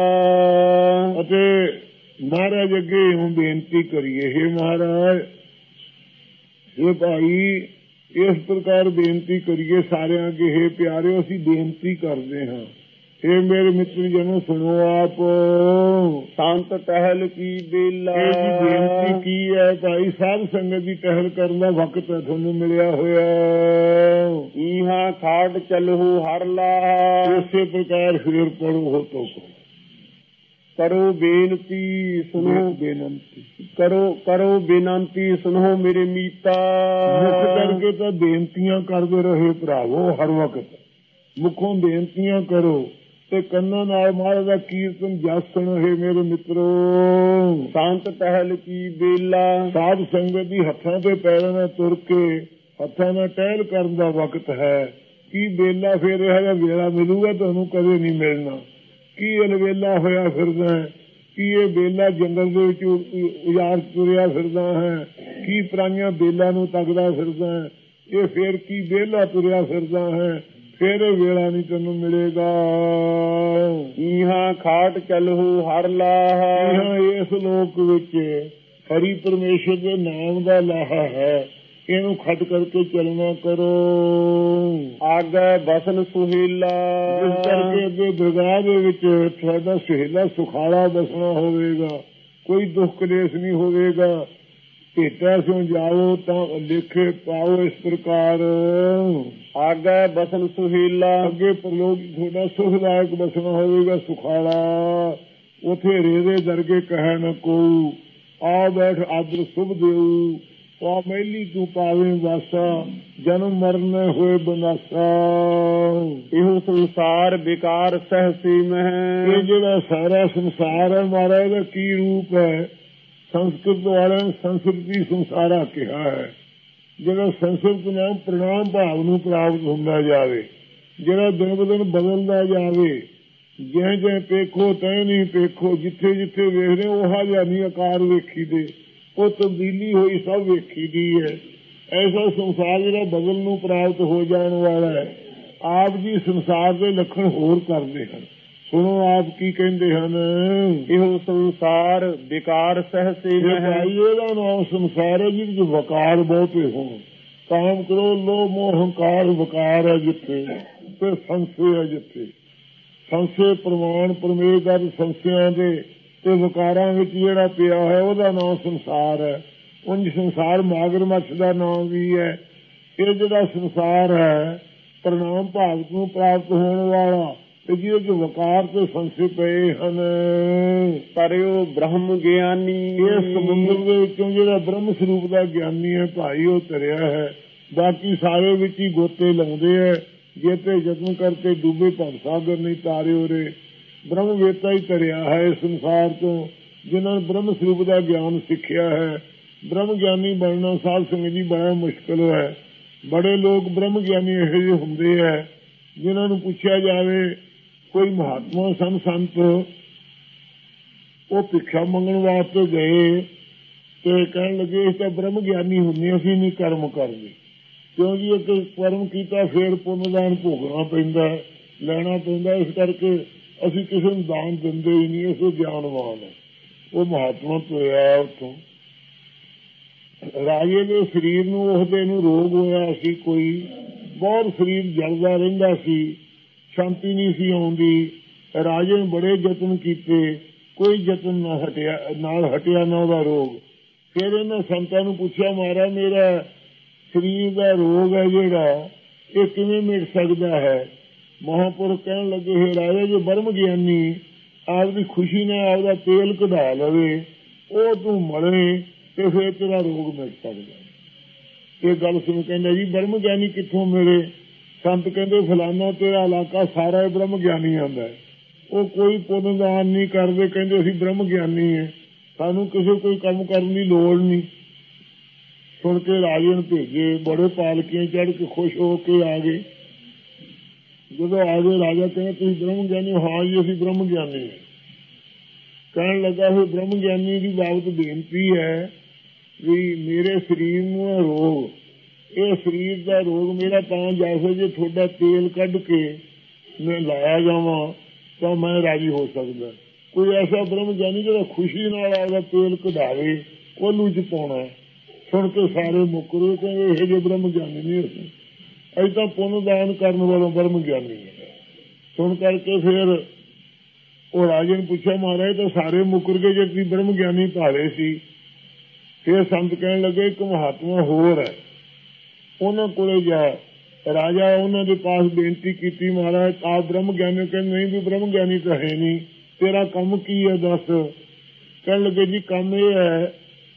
[SPEAKER 2] ਅਤੇ ਮਹਾਰਾਜ ਅੱਗੇ ਇਉਂ ਬੇਨਤੀ ਕਰੀਏ, ਹੇ ਮਹਾਰਾਜ, ਹੇ ਭਾਈ, ਇਸ ਪ੍ਰਕਾਰ ਬੇਨਤੀ ਕਰੀਏ ਸਾਰਿਆਂ ਅੱਗੇ। ਹੇ ਪਿਆਰਿਓ, ਅਸੀਂ ਬੇਨਤੀ ਕਰਦੇ ਹਾਂ। ਹੇ ਮੇਰੇ ਮਿੱਤਰ ਜਨੋ ਸੁਣੋ ਆਪ।
[SPEAKER 1] ਸੰਤ ਟਹਿਲ ਕੀ ਬੇਲਾ।
[SPEAKER 2] ਬੇਨਤੀ ਕੀ ਹੈ ਭਾਈ? ਸਾਧ ਸੰਗਤ ਦੀ ਟਹਿਲ ਕਰਨ ਦਾ ਵਕਤ ਹੈ ਤੁਹਾਨੂੰ ਮਿਲਿਆ ਹੋਇਆ।
[SPEAKER 1] ਇਹਾਂ ਖਾਟ ਚਲਹੁ ਹਰ ਲਾ।
[SPEAKER 2] ਇਸੇ ਪ੍ਰਕਾਰ ਫਿਰ ਪੜੋ ਹੋ ਤੋ
[SPEAKER 1] ਕਰੋ ਬੇਨਤੀ ਸੁਣੋ।
[SPEAKER 2] ਬੇਨਤੀ
[SPEAKER 1] ਕਰੋ ਬੇਨਤੀ ਸੁਣੋ ਮੇਰੇ ਮੀਤਾ।
[SPEAKER 2] ਮੁੱਖ ਕਰਕੇ ਤਾਂ ਬੇਨਤੀਆਂ ਕਰਦੇ ਰਹੇ ਭਰਾਵੋ। ਹਰ ਵਕਤ ਮੁੱਖੋਂ ਬੇਨਤੀਆਂ ਕਰੋ ਤੇ ਕੰਨਾਂ ਨਾਲ ਮਹਾਰਾਜ ਦਾ ਕੀਰਤਨ ਜਸ ਸੁਣੋ। ਹੈ ਮੇਰੇ ਮਿੱਤਰੋ,
[SPEAKER 1] ਸੰਤ ਟਹਿਲ ਕੀ ਬੇਲਾ।
[SPEAKER 2] ਸਾਧ ਸੰਗਤ ਦੀ ਹੱਥਾਂ ਤੇ ਪੈਰਾਂ ਨਾਲ ਤੁਰ ਕੇ ਹੱਥਾਂ ਨਾਲ ਟਹਿਲ ਕਰਨ ਦਾ ਵਕਤ ਹੈ। ਕੀ ਬੇਲਾ? ਫਿਰ ਇਹੋ ਜਿਹਾ ਵੇਲਾ ਮਿਲੂਗਾ ਤੁਹਾਨੂੰ, ਕਦੇ ਨਹੀਂ ਮਿਲਣਾ। ਕੀ ਅਲਵੇਲਾ ਹੋਇਆ ਫਿਰਦਾ ਹੈ? ਕੀ ਇਹ ਬੇਲਾ ਜੰਗਲ ਦੇ ਵਿੱਚ ਉਜਾੜ ਤੁਰਿਆ ਫਿਰਦਾ ਹੈ? ਕੀ ਪਰਾਈਆਂ ਬੇਲਾਂ ਨੂੰ ਤੱਕਦਾ ਫਿਰਦਾ ਹੈ? ਇਹ ਫੇਰ ਕੀ ਬੇਲਾ ਤੁਰਿਆ ਫਿਰਦਾ ਹੈ? ਫੇਰ ਇਹ ਵੇਲਾ ਨਹੀਂ ਤੈਨੂੰ ਮਿਲੇਗਾ।
[SPEAKER 1] ਇਹਾਂ ਖਾਟ ਚਲਹੁ ਹਰ ਲਾਹਾ।
[SPEAKER 2] ਇਸ ਲੋਕ ਵਿੱਚ ਹਰੀ ਪਰਮੇਸ਼ਰ ਦੇ ਨਾਮ ਦਾ ਲਾਹਾ ਹੈ। ਇਹਨੂੰ ਖੱਟ ਕਰਕੇ ਚੱਲਣਾ ਕਰੋ।
[SPEAKER 1] ਆਗੇ ਬਸਨ ਸੁਹੇਲਾ।
[SPEAKER 2] ਇਸ ਕਰਕੇ ਅੱਗੇ ਦਰਗਾਹ ਦੇ ਵਿੱਚ ਤੁਹਾਡਾ ਸੁਹੇਲਾ ਸੁਖਾਲਾ ਬਸਣਾ ਹੋਵੇਗਾ। ਕੋਈ ਦੁੱਖ ਕਲੇਸ਼ ਨਹੀਂ ਹੋਵੇਗਾ। ਭੇਟਾ ਸੋ ਜਾਓ ਤਾਂ ਲਿਖੇ ਪਾਓ। ਇਸ ਪ੍ਰਕਾਰ
[SPEAKER 1] ਆਗੇ ਬਸਨ ਸੁਹੇਲਾ।
[SPEAKER 2] ਅੱਗੇ ਪ੍ਰਲੋਕ ਤੁਹਾਡਾ ਸੁਖਦਾਇਕ ਬਸਣਾ ਹੋਵੇਗਾ, ਸੁਖਾਲਾ। ਉਥੇ ਰੇਵੇ ਦਰਗੇ ਕਹਿ ਨ ਕੋ। ਆ ਬੈਠ ਆਦਰ ਸੁਭ ਦੇਉ। ਆ ਮਹਿਲੀ ਤੂੰ ਪਾਵੇਂ ਵਾਸਾ। ਜਨਮ ਮਰਨ ਹੋਏ ਬਨਾਸਾ।
[SPEAKER 1] ਇਹੋ ਸੰਸਾਰ ਵਿਕਾਰ ਸਹਸੀ ਮਹਿ।
[SPEAKER 2] ਇਹ ਜਿਹੜਾ ਸਾਰਾ ਸੰਸਾਰ ਹੈ ਮਹਾਰਾਜ ਦਾ ਕੀ ਰੂਪ ਹੈ? ਸੰਸਕ੍ਰਿਤ ਵਾਲਿਆਂ ਨੇ ਸੰਸਕ੍ਰਿਤੀ ਸੰਸਾਰਾ ਕਿਹਾ ਹੈ। ਜਿਹੜਾ ਸੰਸਕ੍ਰਿਤ ਨਾਮ ਪ੍ਰਣਾਮ ਭਾਵ ਨੂੰ ਪ੍ਰਾਪਤ ਹੁੰਦਾ ਜਾਵੇ, ਜਿਹੜਾ ਦਿਨ ਬ ਦਿਨ ਬਦਲਦਾ ਜਾਵੇ। ਜਿਵੇਂ ਜਿਵੇਂ ਪੇਖੋ ਤੈਂ ਨਹੀਂ ਪੇਖੋ। ਜਿੱਥੇ ਜਿੱਥੇ ਵੇਖਦੇ ਉਹ ਜਿਹਾ ਨਹੀਂ ਆਕਾਰ ਵੇਖੀ ਦੇ। ਉਹ ਤਬਦੀਲੀ ਹੋਈ ਸਭ ਵੇਖੀ ਦੀ ਹੈ। ਐਸਾ ਸੰਸਾਰ ਜਿਹੜਾ ਬਦਲ ਨੂੰ ਪ੍ਰਾਪਤ ਹੋ ਜਾਣ ਵਾਲਾ ਹੈ। ਆਪ ਜੀ ਸੰਸਾਰ ਦੇ ਲੱਖਣ ਹੋਰ ਕਰਦੇ ਹਨ। ਸੁਣੋ ਆਪ ਕੀ ਕਹਿੰਦੇ ਹਨ।
[SPEAKER 1] ਇਹੋ ਸੰਸਾਰ ਵਿਕਾਰ ਸਹਸੇ
[SPEAKER 2] ਭਾਈ, ਇਹਦਾ ਨਾਮ ਸੰਸਾਰ ਹੈ ਜਿਹਦੇ ਚ ਵਕਾਰ ਬਹੁਤੇ ਹੋਣ। ਕਾਮ ਕਰੋ ਲੋਭ ਮੋਹ ਹੰਕਾਰ ਵਕਾਰ ਹੈ ਜਿੱਥੇ, ਤੇ ਸੰਸੇ ਹੈ ਜਿੱਥੇ। ਸੰਸੇ ਪ੍ਰਮਾਣ ਪਰਮੇਸ਼ਰ ਸੰਸਿਆਂ ਦੇ ਤੇ ਵਕਾਰਾਂ ਵਿੱਚ ਜਿਹੜਾ ਪਿਆ ਹੈ ਉਹਦਾ ਨਾਮ ਸੰਸਾਰ ਹੈ। ਉਂਝ ਸੰਸਾਰ ਮਾਗਰ ਮੱਛ ਦਾ ਨਾਮ ਵੀ ਹੈ। ਇਹ ਜਿਹੜਾ ਸੰਸਾਰ ਹੈ ਪ੍ਰਣਾਮ ਭਾਵ ਨੂੰ ਪ੍ਰਾਪਤ ਹੋਣ ਵਾਲਾ ਤੇ ਜਿਹਦੇ ਚ ਵਕਾਰ ਤੇ ਸੰਸੇ ਪਏ ਹਨ।
[SPEAKER 1] ਕਰਿਓ ਬ੍ਰਹਮ ਗਿਆਨੀ।
[SPEAKER 2] ਇਹ ਸਮੁੰਦਰ ਦੇ ਵਿੱਚੋਂ ਜਿਹੜਾ ਬ੍ਰਹਮ ਸਰੂਪ ਦਾ ਗਿਆਨੀ ਹੈ ਭਾਈ, ਉਹ ਤਰਿਆ ਹੈ। ਬਾਕੀ ਸਾਰੇ ਵਿੱਚ ਹੀ ਗੋਤੇ ਲਾਉਂਦੇ ਹੈ। ਜੇ ਤੇ ਯਤਨ ਕਰਕੇ ਡੂਬੇ ਭਵ ਸਾਗਰ ਨਹੀਂ ਤਾਰਿਓ ਰੇ। ਬ੍ਰਹਮ ਵੇਤਾ ਹੀ ਤਰਿਆ ਹੈ ਇਸ ਸੰਸਾਰ ਤੋਂ, ਜਿਨ੍ਹਾਂ ਨੇ ਬ੍ਰਹਮ ਸਰੂਪ ਦਾ ਗਿਆਨ ਸਿੱਖਿਆ ਹੈ। ਬ੍ਰਹਮ ਗਿਆਨੀ ਬਣਨਾ ਸਾਧ ਸੰਗਤ ਜੀ ਬੜਾ ਮੁਸ਼ਕਿਲ ਹੈ। ਬੜੇ ਲੋਕ ਬ੍ਰਹਮ ਗਿਆਨੀ ਇਹੋ ਜਿਹੇ ਹੁੰਦੇ ਹੈ, ਜਿਨ੍ਹਾਂ ਨੂੰ ਪੁੱਛਿਆ ਜਾਵੇ ਕੋਈ ਮਹਾਤਮਾ ਸਨ ਸੰਤ, ਉਹ ਭਿੱਖਿਆ ਮੰਗਣ ਵਾਸਤੇ ਗਏ ਤੇ ਕਹਿਣ ਲੱਗੇ ਇਸ ਤਾਂ ਬ੍ਰਹਮ ਗਿਆਨੀ ਹੁੰਦੇ, ਅਸੀਂ ਨਹੀਂ ਕਰਮ ਕਰਦੇ। ਕਿਉਂਕਿ ਇੱਕ ਕਰਮ ਕੀਤਾ ਫੇਰ ਪੁੰਨਦਾਨ ਭੋਗਣਾ ਪੈਂਦਾ, ਲੈਣਾ ਪੈਂਦਾ। ਇਸ ਕਰਕੇ ਅਸੀਂ ਕਿਸੇ ਨੂੰ ਦਾਨ ਦਿੰਦੇ ਹੀ ਨਹੀਂ। ਇਸ ਗਿਆਨਵਾਨ ਹੈ। ਉਹ ਮਹਾਤਮਾ ਤੋਇਆ ਉੱਥੋਂ। ਰਾਜੇ ਦੇ ਸਰੀਰ ਨੂੰ ਉਹਦੇ ਨੂੰ ਰੋਗ ਹੋਇਆ ਸੀ, ਕੋਈ ਬਹੁਤ ਸਰੀਰ ਜਲਦਾ ਰਹਿੰਦਾ ਸੀ, ਸ਼ਾਂਤੀ ਨਹੀਂ ਸੀ ਆਉਂਦੀ। ਰਾਜੇ ਨੇ ਬੜੇ ਯਤਨ ਕੀਤੇ, ਕੋਈ ਯਤਨ ਨਾਲ ਹਟਿਆ ਨਾ ਉਹਦਾ ਰੋਗ। ਫਿਰ ਇਹਨਾਂ ਸੰਤਾਂ ਨੂੰ ਪੁੱਛਿਆ, ਮਹਾਰਾਜ ਮੇਰਾ ਸਰੀਰ ਦਾ ਰੋਗ ਹੈ ਜਿਹੜਾ, ਇਹ ਕਿਵੇਂ ਮਿਟ ਸਕਦਾ ਹੈ? ਮਹਾਂਪੁਰਖ ਕਹਿਣ ਲੱਗੇ, ਹੈ ਰਾਜਾ, ਜੇ ਬ੍ਰਹਮ ਗਿਆਨੀ ਆਪਦੀ ਖੁਸ਼ੀ ਨਾਲ ਆਪਦਾ ਤੇਲ ਕਢਾ ਲਵੇ, ਉਹ ਤੂੰ ਮਲੇ ਤੇ ਫਿਰ ਤੇਰਾ ਰੋਗ ਮਿਟ ਸਕਦਾ। ਇਹ ਗੱਲ ਸੁਣ ਕਹਿੰਦਾ ਜੀ ਬ੍ਰਹਮ ਗਿਆਨੀ ਕਿੱਥੋਂ ਮਿਲੇ? ਸੰਤ ਕਹਿੰਦੇ ਫਲਾਨਾ ਤੇਰਾ ਇਲਾਕਾ ਸਾਰਾ ਬ੍ਰਹਮ ਗਿਆਨੀ ਆਉਂਦਾ, ਉਹ ਕੋਈ ਪੁੰਨ ਦਾਨ ਨਹੀਂ ਕਰਦੇ, ਕਹਿੰਦੇ ਅਸੀਂ ਬ੍ਰਹਮ ਗਿਆਨੀ ਹੈ, ਸਾਨੂੰ ਕਿਸੇ ਕੋਈ ਕੰਮ ਕਰਨ ਦੀ ਲੋੜ ਨਹੀਂ। ਸੁਣ ਕੇ ਰਾਜੇ ਨੂੰ ਭੇਜੇ, ਬੜੇ ਪਾਲਕੀਆਂ ਚੜ੍ਹ ਕੇ ਖੁਸ਼ ਹੋ ਕੇ ਆ ਗਏ। ਜਦੋਂ ਆ ਗਏ ਰਾਜਾ ਕਹਿੰਦੇ ਤੁਸੀਂ ਬ੍ਰਹਮ ਗਿਆਨੀ? ਹਾਂ ਜੀ ਅਸੀਂ ਬ੍ਰਹਮ ਗਿਆਨੀ ਹੈ। ਕਹਿਣ ਲੱਗਾ ਫਿਰ ਬ੍ਰਹਮ ਗਿਆਨੀ ਦੀ ਬਾਬਤ ਬੇਨਤੀ ਹੈ ਵੀ ਮੇਰੇ ਸਰੀਰ ਨੂੰ ਹੈ ਰੋਗ, ਇਹ ਸਰੀਰ ਦਾ ਰੋਗ ਮੇਰਾ ਤਾਂ ਜੈਸੇ ਜੇ ਤੁਹਾਡਾ ਤੇਲ ਕੱਢ ਕੇ ਮੈਂ ਲਾਇਆ ਜਾਵਾਂ ਤਾਂ ਮੈਂ ਰਾਜੀ ਹੋ ਸਕਦਾ। ਕੋਈ ਐਸਾ ਬ੍ਰਹਮ ਗਿਆਨੀ ਜਿਹੜਾ ਖੁਸ਼ੀ ਨਾਲ ਆਪਦਾ ਤੇਲ ਕਢਾਵੇ, ਉਹਨੂੰ ਚ ਪਾਉਣਾ। ਸੁਣ ਕੇ ਸਾਰੇ ਮੁੱਕਰੇ, ਕਹਿੰਦੇ ਇਹੋ ਜਿਹੇ ਬ੍ਰਹਮ ਗਿਆਨੀ ਨਹੀਂ ਅਸੀਂ ਤਾਂ ਪੁੰਨ ਦਾਨ ਕਰਨ ਵਾਲੋਂ ਬ੍ਰਹਮ ਗਿਆਨੀ ਹੈ। ਸੁਣ ਕਰਕੇ ਫਿਰ ਉਹ ਰਾਜੇ ਨੂੰ ਪੁੱਛਿਆ, ਮਹਾਰਾਜ ਤਾਂ ਸਾਰੇ ਮੁੱਕਰ ਗਏ ਜੇ ਤੁਸੀਂ ਬ੍ਰਹਮ ਗਿਆਨੀ ਭਾਲੇ ਸੀ। ਫਿਰ ਸੰਤ ਕਹਿਣ ਲੱਗੇ ਇੱਕ ਮਹਾਤਮਾ ਹੋਰ ਹੈ, ਉਹਨਾਂ ਕੋਲੇ ਜਾ। ਰਾਜਾ ਉਹਨਾਂ ਦੇ ਪਾਸ ਬੇਨਤੀ ਕੀਤੀ, ਮਹਾਰਾਜ ਆਪ ਬ੍ਰਹਮ ਗਿਆਨੀ? ਕਹਿੰਦੇ ਨਹੀਂ ਵੀ ਬ੍ਰਹਮ ਗਿਆਨੀ ਤਾਂ ਹੈ ਨਹੀਂ, ਤੇਰਾ ਕੰਮ ਕੀ ਹੈ ਦੱਸ। ਕਹਿਣ ਲੱਗੇ ਜੀ ਕੰਮ ਇਹ ਹੈ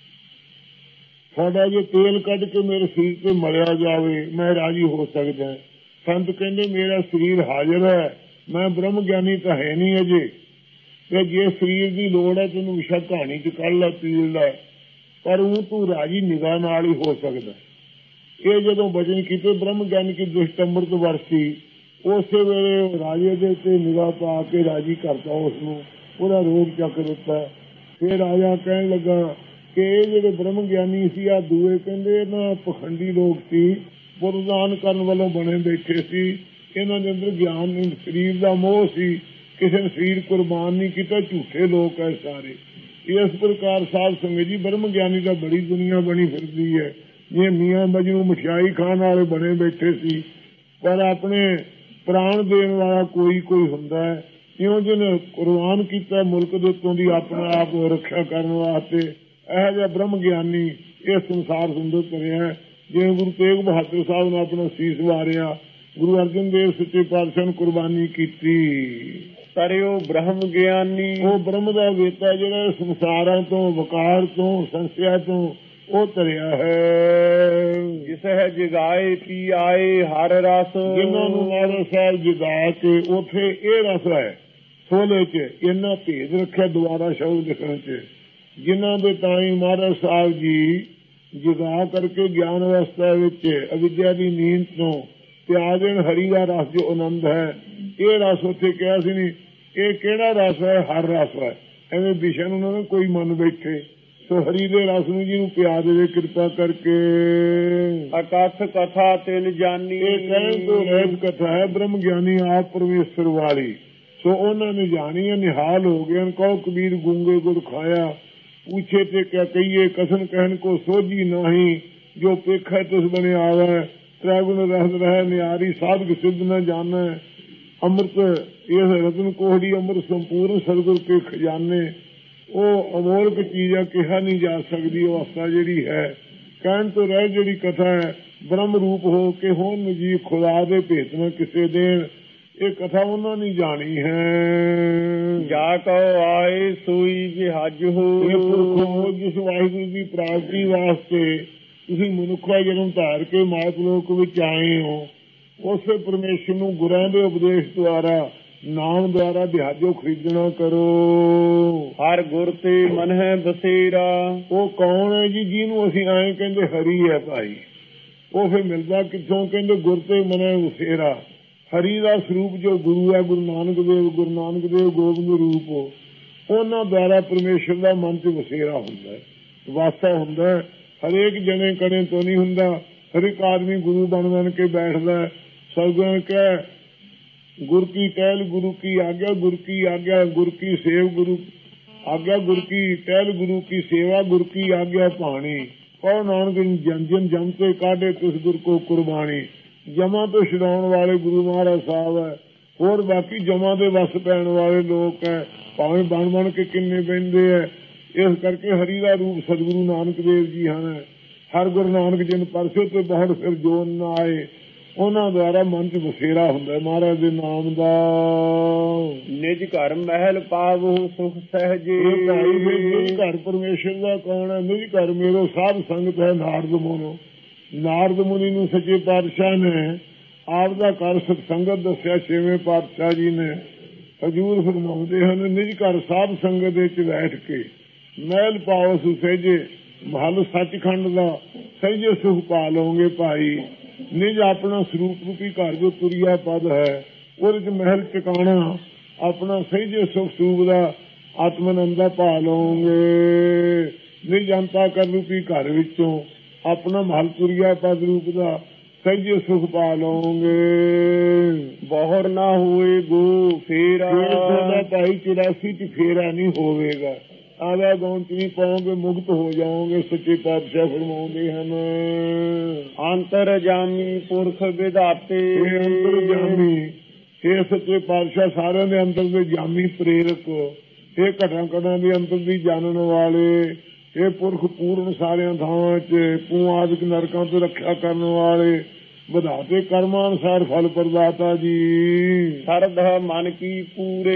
[SPEAKER 2] ਸਾਡਾ ਜੇ ਤੇਲ ਕੱਢ ਕੇ ਮੇਰੇ ਸਰੀਰ ਤੇ ਮਲਿਆ ਜਾਵੇ ਮੈਂ ਰਾਜੀ ਹੋ ਸਕਦਾ। ਸੰਤ ਕਹਿੰਦੇ ਮੇਰਾ ਸਰੀਰ ਹਾਜ਼ਰ ਹੈ, ਮੈਂ ਬ੍ਰਹਮ ਗਿਆਨੀ ਤਾਂ ਹੈ ਨਹੀਂ ਅਜੇ, ਤੇ ਜੇ ਸਰੀਰ ਦੀ ਲੋੜ ਹੈ ਤੈਨੂੰ ਵਿਸ਼ਾ ਕਹਾਣੀ ਚ ਕੱਢ ਲੈ ਪੀੜ ਲੈ, ਪਰ ਉਹ ਤੂੰ ਰਾਜੀ ਨਿਗਾਹ ਨਾਲ ਹੀ ਹੋ ਸਕਦਾ। ਇਹ ਜਦੋਂ ਬਚਨ ਕੀਤੇ ਬ੍ਰਹਮ ਗਿਆਨੀ ਕੀ ਦ੍ਰਿਸ਼ਟ ਅੰਮ੍ਰਿਤ ਵਰਸੀ, ਉਸੇ ਵੇਲੇ ਰਾਜੇ ਦੇ ਉੱਤੇ ਨਿਗਾਹ ਪਾ ਕੇ ਰਾਜੀ ਕਰਤਾ ਉਸਨੂੰ, ਉਹਦਾ ਰੋਗ ਚੱਕ ਦਿੱਤਾ। ਫਿਰ ਰਾਜਾ ਕਹਿਣ ਲੱਗਾ ਕਿ ਇਹ ਜਿਹੜੇ ਬ੍ਰਹਮ ਗਿਆਨੀ ਸੀ ਆ ਦੂਏ ਕਹਿੰਦੇ ਨਾ ਪਖੰਡੀ ਲੋਕ ਸੀ, ਪੁਰਦਾਨ ਕਰਨ ਵੱਲੋਂ ਬਣੇ ਬੈਠੇ ਸੀ, ਇਹਨਾਂ ਦੇ ਅੰਦਰ ਗਿਆਨ ਸਰੀਰ ਦਾ ਮੋਹ ਸੀ, ਕਿਸੇ ਨੇ ਸਰੀਰ ਕੁਰਬਾਨ ਨਹੀਂ ਕੀਤਾ, ਝੂਠੇ ਲੋਕ ਹੈ ਸਾਰੇ। ਇਸ ਪ੍ਰਕਾਰ ਸਾਧ ਸੰਗਤ ਜੀ ਬ੍ਰਹਮ ਗਿਆਨੀ ਦਾ ਬੜੀ ਦੁਨੀਆ ਬਣੀ ਫਿਰਦੀ ਹੈ। ਜੇ ਮੀਆਂ ਮਜਨੂ ਮਠਿਆਈ ਖਾਣ ਵਾਲੇ ਬਣੇ ਬੈਠੇ ਸੀ, ਪਰ ਆਪਣੇ ਪ੍ਰਾਣ ਦੇਣ ਵਾਲਾ ਕੋਈ ਕੋਈ ਹੁੰਦਾ ਹੈ, ਕਿਉਂ ਜਿਹਨੇ ਕੁਰਬਾਨ ਕੀਤਾ ਮੁਲਕ ਦੇ ਉੱਤੋਂ ਦੀ ਆਪਣਾ ਆਪ ਰੱਖਿਆ ਕਰਨ ਵਾਸਤੇ। ਇਹੋ ਜਿਹਾ ਬ੍ਰਹਮ ਗਿਆਨੀ ਇਹ ਸੰਸਾਰ ਸੁੰਦਰ ਕਰਿਆ। ਜਿਵੇਂ ਗੁਰੂ ਤੇਗ ਬਹਾਦਰ ਸਾਹਿਬ ਨੇ ਆਪਣਾ ਸੀਸ ਵਾਰਿਆ, ਗੁਰੂ ਅਰਜਨ ਦੇਵ ਸੱਚੇ ਪਾਤਸ਼ਾਹ ਨੇ ਕੁਰਬਾਨੀ ਕੀਤੀ।
[SPEAKER 1] ਕਰਿਓ ਬ੍ਰਹਮ ਗਿਆਨੀ,
[SPEAKER 2] ਉਹ ਬ੍ਰਹਮ ਦਾ ਵੇਤਾ ਜਿਹੜਾ ਸੰਸਾਰਾਂ ਤੋਂ ਵਕਾਰ ਤੋਂ ਸੰਸਿਆ ਤੋਂ ਉਹ ਤਰਿਆ ਹੈ।
[SPEAKER 1] ਜਿਸ ਹੈ ਜਗਾਏ ਪੀ ਆਏ ਹਰ ਰਸ,
[SPEAKER 2] ਜਿਨ੍ਹਾਂ ਨੂੰ ਮਹਾਰਾਜ ਸਾਹਿਬ ਜਗਾ ਕੇ ਉੱਥੇ ਇਹ ਰਸ ਹੈ ਸੋਲੇ ਚ, ਇੰਨਾ ਭੇਦ ਰੱਖਿਆ ਦੁਆਰਾ ਸ਼ਬਦ ਲਿਖਣ ਚ। ਜਿਨ੍ਹਾਂ ਦੇ ਤਾਈ ਮਹਾਰਾਜ ਸਾਹਿਬ ਜੀ ਜਗਾ ਕਰਕੇ ਗਿਆਨ ਅਵਸਥਾ ਵਿੱਚ ਅਵਿਦਿਆ ਦੀ ਨੀਂਦ ਤੋਂ ਪਿਆ ਦੇਣ ਹਰੀ ਦਾ ਰਸ ਜੋ ਆਨੰਦ ਹੈ, ਇਹ ਰਸ ਉੱਥੇ ਕਿਹਾ ਸੀ ਨਹੀਂ। ਇਹ ਕਿਹੜਾ ਰਸ ਹੈ? ਹਰ ਰਸ ਹੈ। ਐਵੇਂ ਵਿਸ਼ਾ ਨੂੰ ਨਾ ਕੋਈ ਮਨ ਬੈਠੇ, ਸੋ ਹਰੀ ਦੇ ਰਸ ਨੂੰ ਜਿਹਨੂੰ ਪਿਆ ਦੇਵੇ ਕਿਰਪਾ ਕਰਕੇ।
[SPEAKER 1] ਅਕਥ ਕਥਾ ਤਿਲ ਜਾਨੀ,
[SPEAKER 2] ਇਹ ਕਹਿਣ ਤੋਂ ਰਹਿਤ ਕਥਾ ਹੈ ਬ੍ਰਹਮ ਗਿਆਨੀ ਆਪ ਪਰਮੇਸ਼ਰ ਵਾਲੀ। ਸੋ ਉਹਨਾਂ ਨੇ ਜਾਣੀ ਹੈ, ਨਿਹਾਲ ਹੋ ਗਏ। ਕਹੋ ਕਬੀਰ ਗੂੰਗੇ ਗੁਰ ਖਾਇਆ, पूछे थे क्या कहिए, कसन कहन को सोझी नाही, जो पेखा तुस बने आवे, त्रैगुण रहत रहे नियारी, साधक सिद्ध न जाने। अमृत ये रतन कोहड़ी अमृत संपूर्ण सतगुर के खजाने। ਉਹ ਅਮੋਲਕ ਚੀਜ਼ ਆ, ਕਿਹਾ ਨਹੀਂ ਜਾ ਸਕਦੀ ਅਵਸਥਾ ਜਿਹੜੀ ਹੈ। ਕਹਿਣ ਤੋਂ ਰਹਿ ਜਿਹੜੀ ਕਥਾ ਹੈ ਬ੍ਰਹਮ ਰੂਪ ਹੋ ਕੇ ਹੋਣ ਜੀ ਖੁਦਾ ਦੇ ਭੇਤ ਨਾ ਕਿਸੇ ਦੇਣ, ਇਹ ਕਥਾ ਉਹਨਾਂ ਨੇ ਜਾਣੀ ਹੈ।
[SPEAKER 1] ਜਾ ਕਉ ਆਏ ਸੋਈ ਜਹਾਜ ਹੋ,
[SPEAKER 2] ਇਹ ਪੁਰਖੋ ਜਿਸ ਵਾਹਿਗੁਰੂ ਦੀ ਪ੍ਰਾਪਤੀ ਵਾਸਤੇ ਤੁਸੀਂ ਮਨੁੱਖਾ ਜਨਮ ਧਾਰ ਕੇ ਮਾਤ ਲੋਕ ਵਿੱਚ ਆਏ ਹੋ, ਉਸੇ ਪਰਮੇਸ਼ਰ ਨੂੰ ਗੁਰਾਂ ਦੇ ਉਪਦੇਸ਼ ਦੁਆਰਾ ਨਾਮ ਦੁਆਰਾ ਦਿਹਾਜੋ ਖਰੀਦਣਾ ਕਰੋ।
[SPEAKER 1] ਹਰ ਗੁਰ ਤੇ ਮਨ ਹੈ ਬਸੇਰਾ,
[SPEAKER 2] ਉਹ ਕੌਣ ਹੈ ਜੀ ਜਿਹਨੂੰ ਅਸੀਂ ਆਏ ਕਹਿੰਦੇ ਹਰੀ ਹੈ ਭਾਈ। ਉਹ ਫਿਰ ਮਿਲਦਾ ਕਿੱਥੋਂ? ਕਹਿੰਦੇ ਗੁਰ ਤੇ ਮਨ ਹੈ ਬਸੇਰਾ। ਹਰੀ ਦਾ ਸਰੂਪ ਜੋ ਗੁਰੂ ਹੈ, ਗੁਰੂ ਨਾਨਕ ਦੇਵ ਗੋਬਿੰਦ ਰੂਪ, ਉਹਨਾਂ ਦੁਆਰਾ ਪਰਮੇਸ਼ਰ ਦਾ ਮਨ ਚ ਵਸੇਰਾ ਹੁੰਦਾ ਹੈ, ਵਾਸਾ ਹੁੰਦਾ ਹੈ। ਹਰੇਕ ਜਣੇ ਕਣੇ ਤੋਂ ਨਹੀਂ ਹੁੰਦਾ, ਹਰੇਕ ਆਦਮੀ ਗੁਰੂ ਬਣ ਕੇ ਬੈਠਦਾ। ਸਤਿਗੁਰਾਂ ਕਹਿ ਗੁਰ ਕੀ ਟਹਿਲ ਗੁਰੂ ਕੀ ਆਗਿਆ, ਗੁਰ ਕੀ ਆਗਿਆ ਗੁਰ ਕੀ ਸੇਵ, ਗੁਰੂ ਆਗਿਆ ਗੁਰ ਕੀ ਟਹਿਲ ਗੁਰੂ ਕੀ ਸੇਵਾ, ਗੁਰ ਕੀ ਆਗਿਆ ਭਾਣੀ। ਕਹੋ ਨਾਨਕ ਜਨ ਜਮ ਤੇ ਕਾਢੇ ਤੁਸ ਗੁਰ ਕੋ ਕੁਰਬਾਨੀ। ਜਮਾ ਤੋਂ ਛਡਾਉਣ ਵਾਲੇ ਗੁਰੂ ਮਹਾਰਾਜ ਸਾਹਿਬ ਹੈ, ਹੋਰ ਬਾਕੀ ਜਮਾ ਦੇ ਵਸ ਪੈਣ ਵਾਲੇ ਲੋਕ ਹੈ, ਭਾਵੇਂ ਬਣ ਕੇ ਕਿੰਨੇ ਬਹਿੰਦੇ ਹੈ। ਇਸ ਕਰਕੇ ਹਰੀ ਦਾ ਰੂਪ ਸਤਿਗੁਰੂ ਨਾਨਕ ਦੇਵ ਜੀ ਹਨ। ਹਰ ਗੁਰੂ ਨਾਨਕ ਜਿਨ ਪਰਸੇ ਤੇ ਬਹੁਤ ਫਿਰ ਜੋਨ ਨਾ ਆਏ, ਉਹਨਾਂ ਦੁਆਰਾ ਮਨ ਚ ਬਸੇਰਾ ਹੁੰਦਾ ਮਹਾਰਾਜ ਦੇ ਨਾਮ ਦਾ।
[SPEAKER 1] ਨਿਜ ਘਰ ਮਹਿਲ ਪਾਵੋ ਸੁਖ ਸਹਜੇ।
[SPEAKER 2] ਨਿਜ ਘਰ ਪਰਮੇਸ਼ਰ ਦਾ ਕੌਣ ਹੈ? ਨਿਜ ਘਰ ਮੇਰੋ ਸਾਧ ਸੰਗਤ ਹੈ ਨਾਰਦ ਮੁਨੋ। ਨਾਰਦ ਮੁਨੀ ਨੂੰ ਸੱਚੇ ਪਾਤਸ਼ਾਹ ਨੇ ਆਪ ਦਾ ਘਰ ਸਤਸੰਗਤ ਦੱਸਿਆ। ਛੇਵੇਂ ਪਾਤਸ਼ਾਹ ਜੀ ਨੇ ਹਜ਼ੂਰ ਫਰਮਾਉਂਦੇ ਹਨ ਨਿਜ ਘਰ ਸਾਧ ਸੰਗਤ ਵਿੱਚ ਬੈਠ ਕੇ ਮਹਿਲ ਪਾਓ ਸੁਸਹਿਜੇ। ਮਹਲ ਸੱਚਖੰਡ ਦਾ ਸਹਿਜੇ ਸੁਖ ਪਾ ਲਓਗੇ ਭਾਈ। ਨਿਜ ਆਪਣਾ ਸਰੂਪ ਰੂਪੀ ਘਰ ਜੋ ਤੁਰਿਆ ਪਦ ਹੈ ਉਹਦੇ ਚ ਮਹਿਲ ਟਿਕਾਣਾ ਆਪਣਾ ਸਹਿਜੇ ਸੁਖ ਸਰੂਪ ਦਾ ਆਤਮਨੰਦਾ ਪਾ ਲਓਗੇ। ਨਿਜ ਅੰਤਾ ਕਰ ਰੂਪੀ ਘਰ ਵਿੱਚੋਂ ਆਪਣਾ ਮਹਲ ਤੁਰਿਆ ਪਦ ਰੂਪ ਦਾ ਸਹਿਜੇ ਸੁਖ ਪਾ ਲਓਗੇ।
[SPEAKER 1] ਬਹੁਰ ਨਾ ਹੋਏ ਗੋ ਫੇਰਾ।
[SPEAKER 2] ਭਾਈ 84 ਚ ਫੇਰਾ ਨਹੀਂ ਹੋਵੇਗਾ। ਆਵਾ ਗੌਣ ਚ ਨਹੀਂ ਪਾਓਗੇ ਮੁਕਤ ਹੋ ਜਾਓਗੇ। ਸੱਚੇ ਪਾਤਸ਼ਾਹ ਫਰਮਾਉਂਦੇ ਹਨ
[SPEAKER 1] ਅੰਤਰ ਜਾਮੀ ਪੁਰਖ ਵਿਧਾਤੇ।
[SPEAKER 2] ਅੰਤਰ ਜਾਮੀ ਇਹ ਸੱਚੇ ਪਾਤਸ਼ਾਹ ਸਾਰਿਆਂ ਦੇ ਅੰਦਰ ਦੇ ਜਾਮੀ ਪ੍ਰੇਰਕ। ਇਹ ਘਟਾਂ ਘਟਾਂ ਦੇ ਅੰਦਰ ਦੀ ਜਾਣਨ ਵਾਲੇ। ਇਹ ਪੁਰਖ ਪੂਰਨ ਸਾਰਿਆਂ ਥਾਵਾਂ ਚ ਪੂ ਆਦਿਕ ਨਰਕਾਂ ਤੋਂ ਰੱਖਿਆ ਕਰਨ ਵਾਲੇ। ਵਧਾਤੇ ਕਰਮਾਂ ਅਨੁਸਾਰ ਫਲ ਪ੍ਰਦਾਤਾ ਜੀ।
[SPEAKER 1] ਸਰਦਾ ਮਨ ਕੀ ਪੂਰੇ।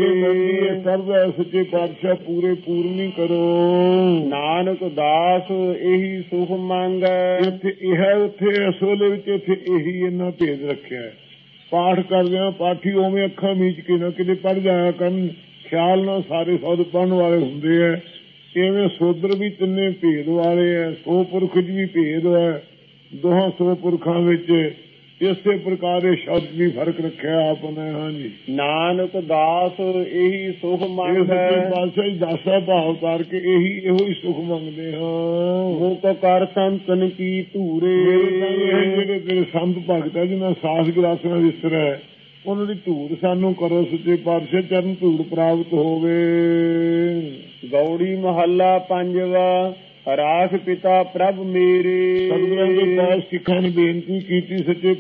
[SPEAKER 2] ਸਰਦਾ ਸੱਚੇ ਪਾਤਸ਼ਾਹ ਪੂਰੇ ਪੂਰਨੀ ਕਰੋ।
[SPEAKER 1] ਨਾਨਕ ਦਾਸ ਇਹੀ ਸੁਖ ਮੰਗੈ।
[SPEAKER 2] ਇੱਥੇ ਇਹ ਉੱਥੇ ਅਸੋਲੇ ਵਿੱਚ ਇੱਥੇ ਇਹੀ ਇਹਨਾਂ ਭੇਦ ਰੱਖਿਆ ਹੈ। ਪਾਠ ਕਰਦਿਆਂ ਪਾਠੀ ਉਵੇਂ ਅੱਖਾਂ ਮੀਚ ਕੇ ਨਾ ਕਿਤੇ ਪੜ੍ਹ ਜਾਇਆ ਕਰਨ। ਖਿਆਲ ਨਾਲ ਸਾਰੇ ਸ਼ਬਦ ਪੜ੍ਹਨ ਵਾਲੇ ਹੁੰਦੇ ਹੈ। ਇਵੇਂ ਸੋਦਰ ਵੀ ਤਿੰਨੇ ਭੇਦ ਵਾਲੇ ਹੈ। ਸੋ ਪੁਰਖ ਚ ਵੀ ਭੇਦ ਹੈ। ਦੋਹਾਂ ਸੋ ਪੁਰਖਾਂ ਵਿੱਚ ਇਸੇ ਪ੍ਰਕਾਰ ਇਹ ਸ਼ਬਦ ਵੀ ਫਰਕ ਰੱਖਿਆ ਆਪ ਨੇ। ਹਾਂਜੀ
[SPEAKER 1] ਨਾਨਕ ਦਾਸ ਇਹੀ ਸੁਖ ਮੰਗੈ।
[SPEAKER 2] ਪਾਤਸ਼ਾਹ ਦਾਸਾ ਭਾਵ ਉਤਾਰ ਕੇ ਇਹੋ ਹੀ ਸੁਖ ਮੰਗਦੇ ਹਾਂ।
[SPEAKER 1] ਮੁਕ ਕਰ ਸੰਤਨ ਕੀ ਧੂਰੇ।
[SPEAKER 2] ਜਿਹੜੇ ਤੇਰੇ ਸੰਤ ਭਗਤ ਹੈ ਜਿਹਨਾਂ ਸਾਸ ਗਲਾਸਾਂ ਵਿਸਰਾ ਹੈ ਉਹਨਾਂ ਦੀ ਧੂੜ ਸਾਨੂੰ ਕਰੋ। ਸੱਚੇ ਪਾਤਸ਼ਾਹ ਚਰਨ ਧੂੜ ਪ੍ਰਾਪਤ ਹੋਵੇ।
[SPEAKER 1] ਗੌੜੀ ਮਹੱਲਾ ਪੰਜਵਾ। ਰਾਖ ਪਿਤਾ ਪ੍ਰਭ ਮੇਰੇ।
[SPEAKER 2] ਸਤਿਗੁਰਾਂ ਦੇ ਪਾਸ ਸਿੱਖਾਂ ਨੇ ਬੇਨਤੀ ਕੀਤੀ ਸੱਚੇ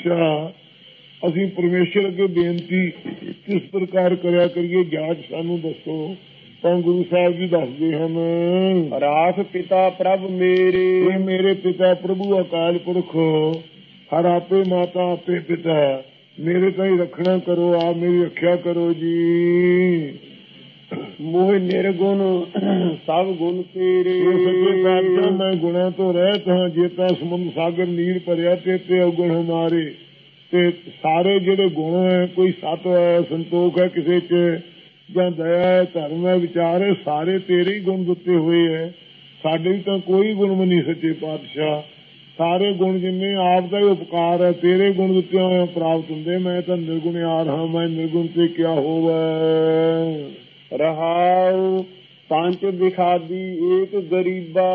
[SPEAKER 2] ਪਾਤਸ਼ਾਹ ਅਸੀਂ ਪਰਮੇਸ਼ਰ ਅੱਗੇ ਬੇਨਤੀ ਕਿਸ ਪ੍ਰਕਾਰ ਕਰਿਆ ਕਰੀਏ ਜਾਂਚ ਸਾਨੂੰ ਦੱਸੋ। ਤਾਂ ਗੁਰੂ ਸਾਹਿਬ ਜੀ ਦੱਸਦੇ ਹਨ
[SPEAKER 1] ਰਾਖ ਪਿਤਾ ਪ੍ਰਭ ਮੇਰੇ।
[SPEAKER 2] ਮੇਰੇ ਪਿਤਾ ਪ੍ਰਭੂ ਅਕਾਲ ਪੁਰਖ ਹਰ ਆਪੇ ਮਾਤਾ ਆਪੇ ਪਿਤਾ ਮੇਰੇ ਤਾਂ ਹੀ ਰੱਖਣਾ ਕਰੋ। ਆਪ ਮੇਰੀ ਰੱਖਿਆ ਕਰੋ ਜੀ।
[SPEAKER 1] ਮੋਹ ਨਿਰਗੁਣ ਸਭ ਗੁਣ ਤੇਰੇ।
[SPEAKER 2] ਸੱਚੇ ਪਾਤਸ਼ਾਹ ਮੈਂ ਗੁਣਾ ਤੋਂ ਰਹਿਤ ਹਾਂ। ਜੇਤਾ ਸਮੁੰਦ ਸਾਗਰ ਨੀਰ ਭਰਿਆ ਤੇ ਔਗਣ ਹਮਾਰੇ। ਤੇ ਸਾਰੇ ਜਿਹੜੇ ਗੁਣ ਹੈ ਕੋਈ ਸਤ ਹੈ ਸੰਤੋਖ ਹੈ ਕਿਸੇ ਚ ਜਾਂ ਦਇਆ ਹੈ ਧਰਮ ਹੈ ਵਿਚਾਰ ਹੈ ਸਾਰੇ ਤੇਰੇ ਹੀ ਗੁਣ ਦਿੱਤੇ ਹੋਏ ਹੈ। ਸਾਡੇ ਵੀ ਤਾਂ ਕੋਈ ਗੁਣ ਵੀ ਨਹੀਂ ਸੱਚੇ ਪਾਤਸ਼ਾਹ। ਸਾਰੇ ਗੁਣ ਜਿੰਨੇ ਆਪ ਦਾ ਹੀ ਉਪਕਾਰ ਹੈ ਤੇਰੇ ਗੁਣ ਦਿੱਤੇ ਹੋਏ ਪ੍ਰਾਪਤ ਹੁੰਦੇ। ਮੈਂ ਤਾਂ ਨਿਰਗੁਣਿਆਰ ਹਾਂ। ਮੈਂ ਨਿਰਗੁਣ ਤੇ ਕਿਆ ਹੋਵੇ।
[SPEAKER 1] ਰਹਾਉ ਪੰਜ ਵਿਖਾਦੀ ਏਕ ਗਰੀਬਾ।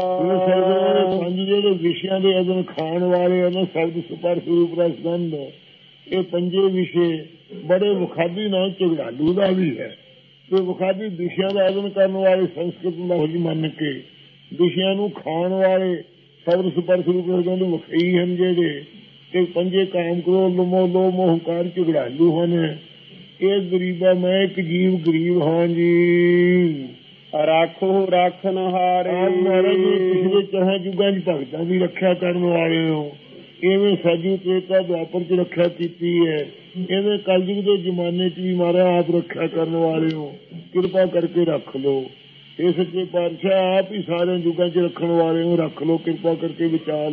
[SPEAKER 2] ਪੰਜ ਜਿਹੜੇ ਵਿਸ਼ਿਆਂ ਦੇ ਅਦਨ ਖਾਣ ਵਾਲੇ ਹਨ ਸ਼ਬਦ ਸਪਰਸ਼ ਰੂਪ ਰਸ ਗੰਧ ਇਹ ਪੰਜੇ ਵਿਸ਼ੇ ਬੜੇ ਵਿਖਾਦੀ ਨਾਲ ਝਗੜਾਲੂ ਦਾ ਵੀ ਹੈ। ਤੇ ਵਿਖਾਦੀ ਵਿਸ਼ਿਆਂ ਦਾ ਅਦਨ ਕਰਨ ਵਾਲੇ ਸੰਸਕ੍ਰਿਤ ਲਫ਼ਜ਼ ਮੰਨ ਕੇ ਵਿਸ਼ਿਆਂ ਨੂੰ ਖਾਣ ਵਾਲੇ ਸ਼ਬਦ ਸਪਰਸ਼ ਰੂਪ ਰਸ ਗੰਧ ਵਿਖਾਈ ਹਨ ਜਿਹੜੇ ਤੇ ਪੰਜੇ ਕਾਮ ਕ੍ਰੋਧ ਲੋਭ ਮੋਹ ਹੰਕਾਰ ਝਗੜਾਲੂ ਹਨ। ਇਹ ਗਰੀਬਾ ਮੈਂ ਇੱਕ ਜੀਵ ਗਰੀਬ ਹਾਂ ਜੀ।
[SPEAKER 1] ਰਾਖੋ ਰਾਖਣ ਹਾਰੇ।
[SPEAKER 2] ਮਹਾਰਾਜ ਪਿਛਲੇ 4 ਯੁੱਗਾਂ ਚ ਭਗਤਾਂ ਦੀ ਰੱਖਿਆ ਕਰਨ ਵਾਲੇ ਹੋ। ਇਵੇਂ ਸਤਿਯੁਗ ਤ੍ਰੇਤਾ ਦੁਆਪਰ ਚ ਰੱਖਿਆ ਕੀਤੀ ਹੈ। ਇਵੇਂ ਕਲਯੁਗ ਦੇ ਜ਼ਮਾਨੇ ਚ ਵੀ ਮਹਾਰਾਜ ਆਪ ਰੱਖਿਆ ਕਰਨ ਵਾਲੇ ਹੋ। ਕਿਰਪਾ ਕਰਕੇ ਰੱਖ ਲਓ। ਇਹ ਸੱਚੇ ਪਾਤਸ਼ਾਹ ਆਪ ਹੀ ਸਾਰੇ ਯੁੱਗਾਂ ਚ ਰੱਖਣ ਵਾਲੇ ਨੂੰ ਰੱਖ ਲਓ। ਕਿਰਪਾ ਕਰਕੇ ਬਚਾ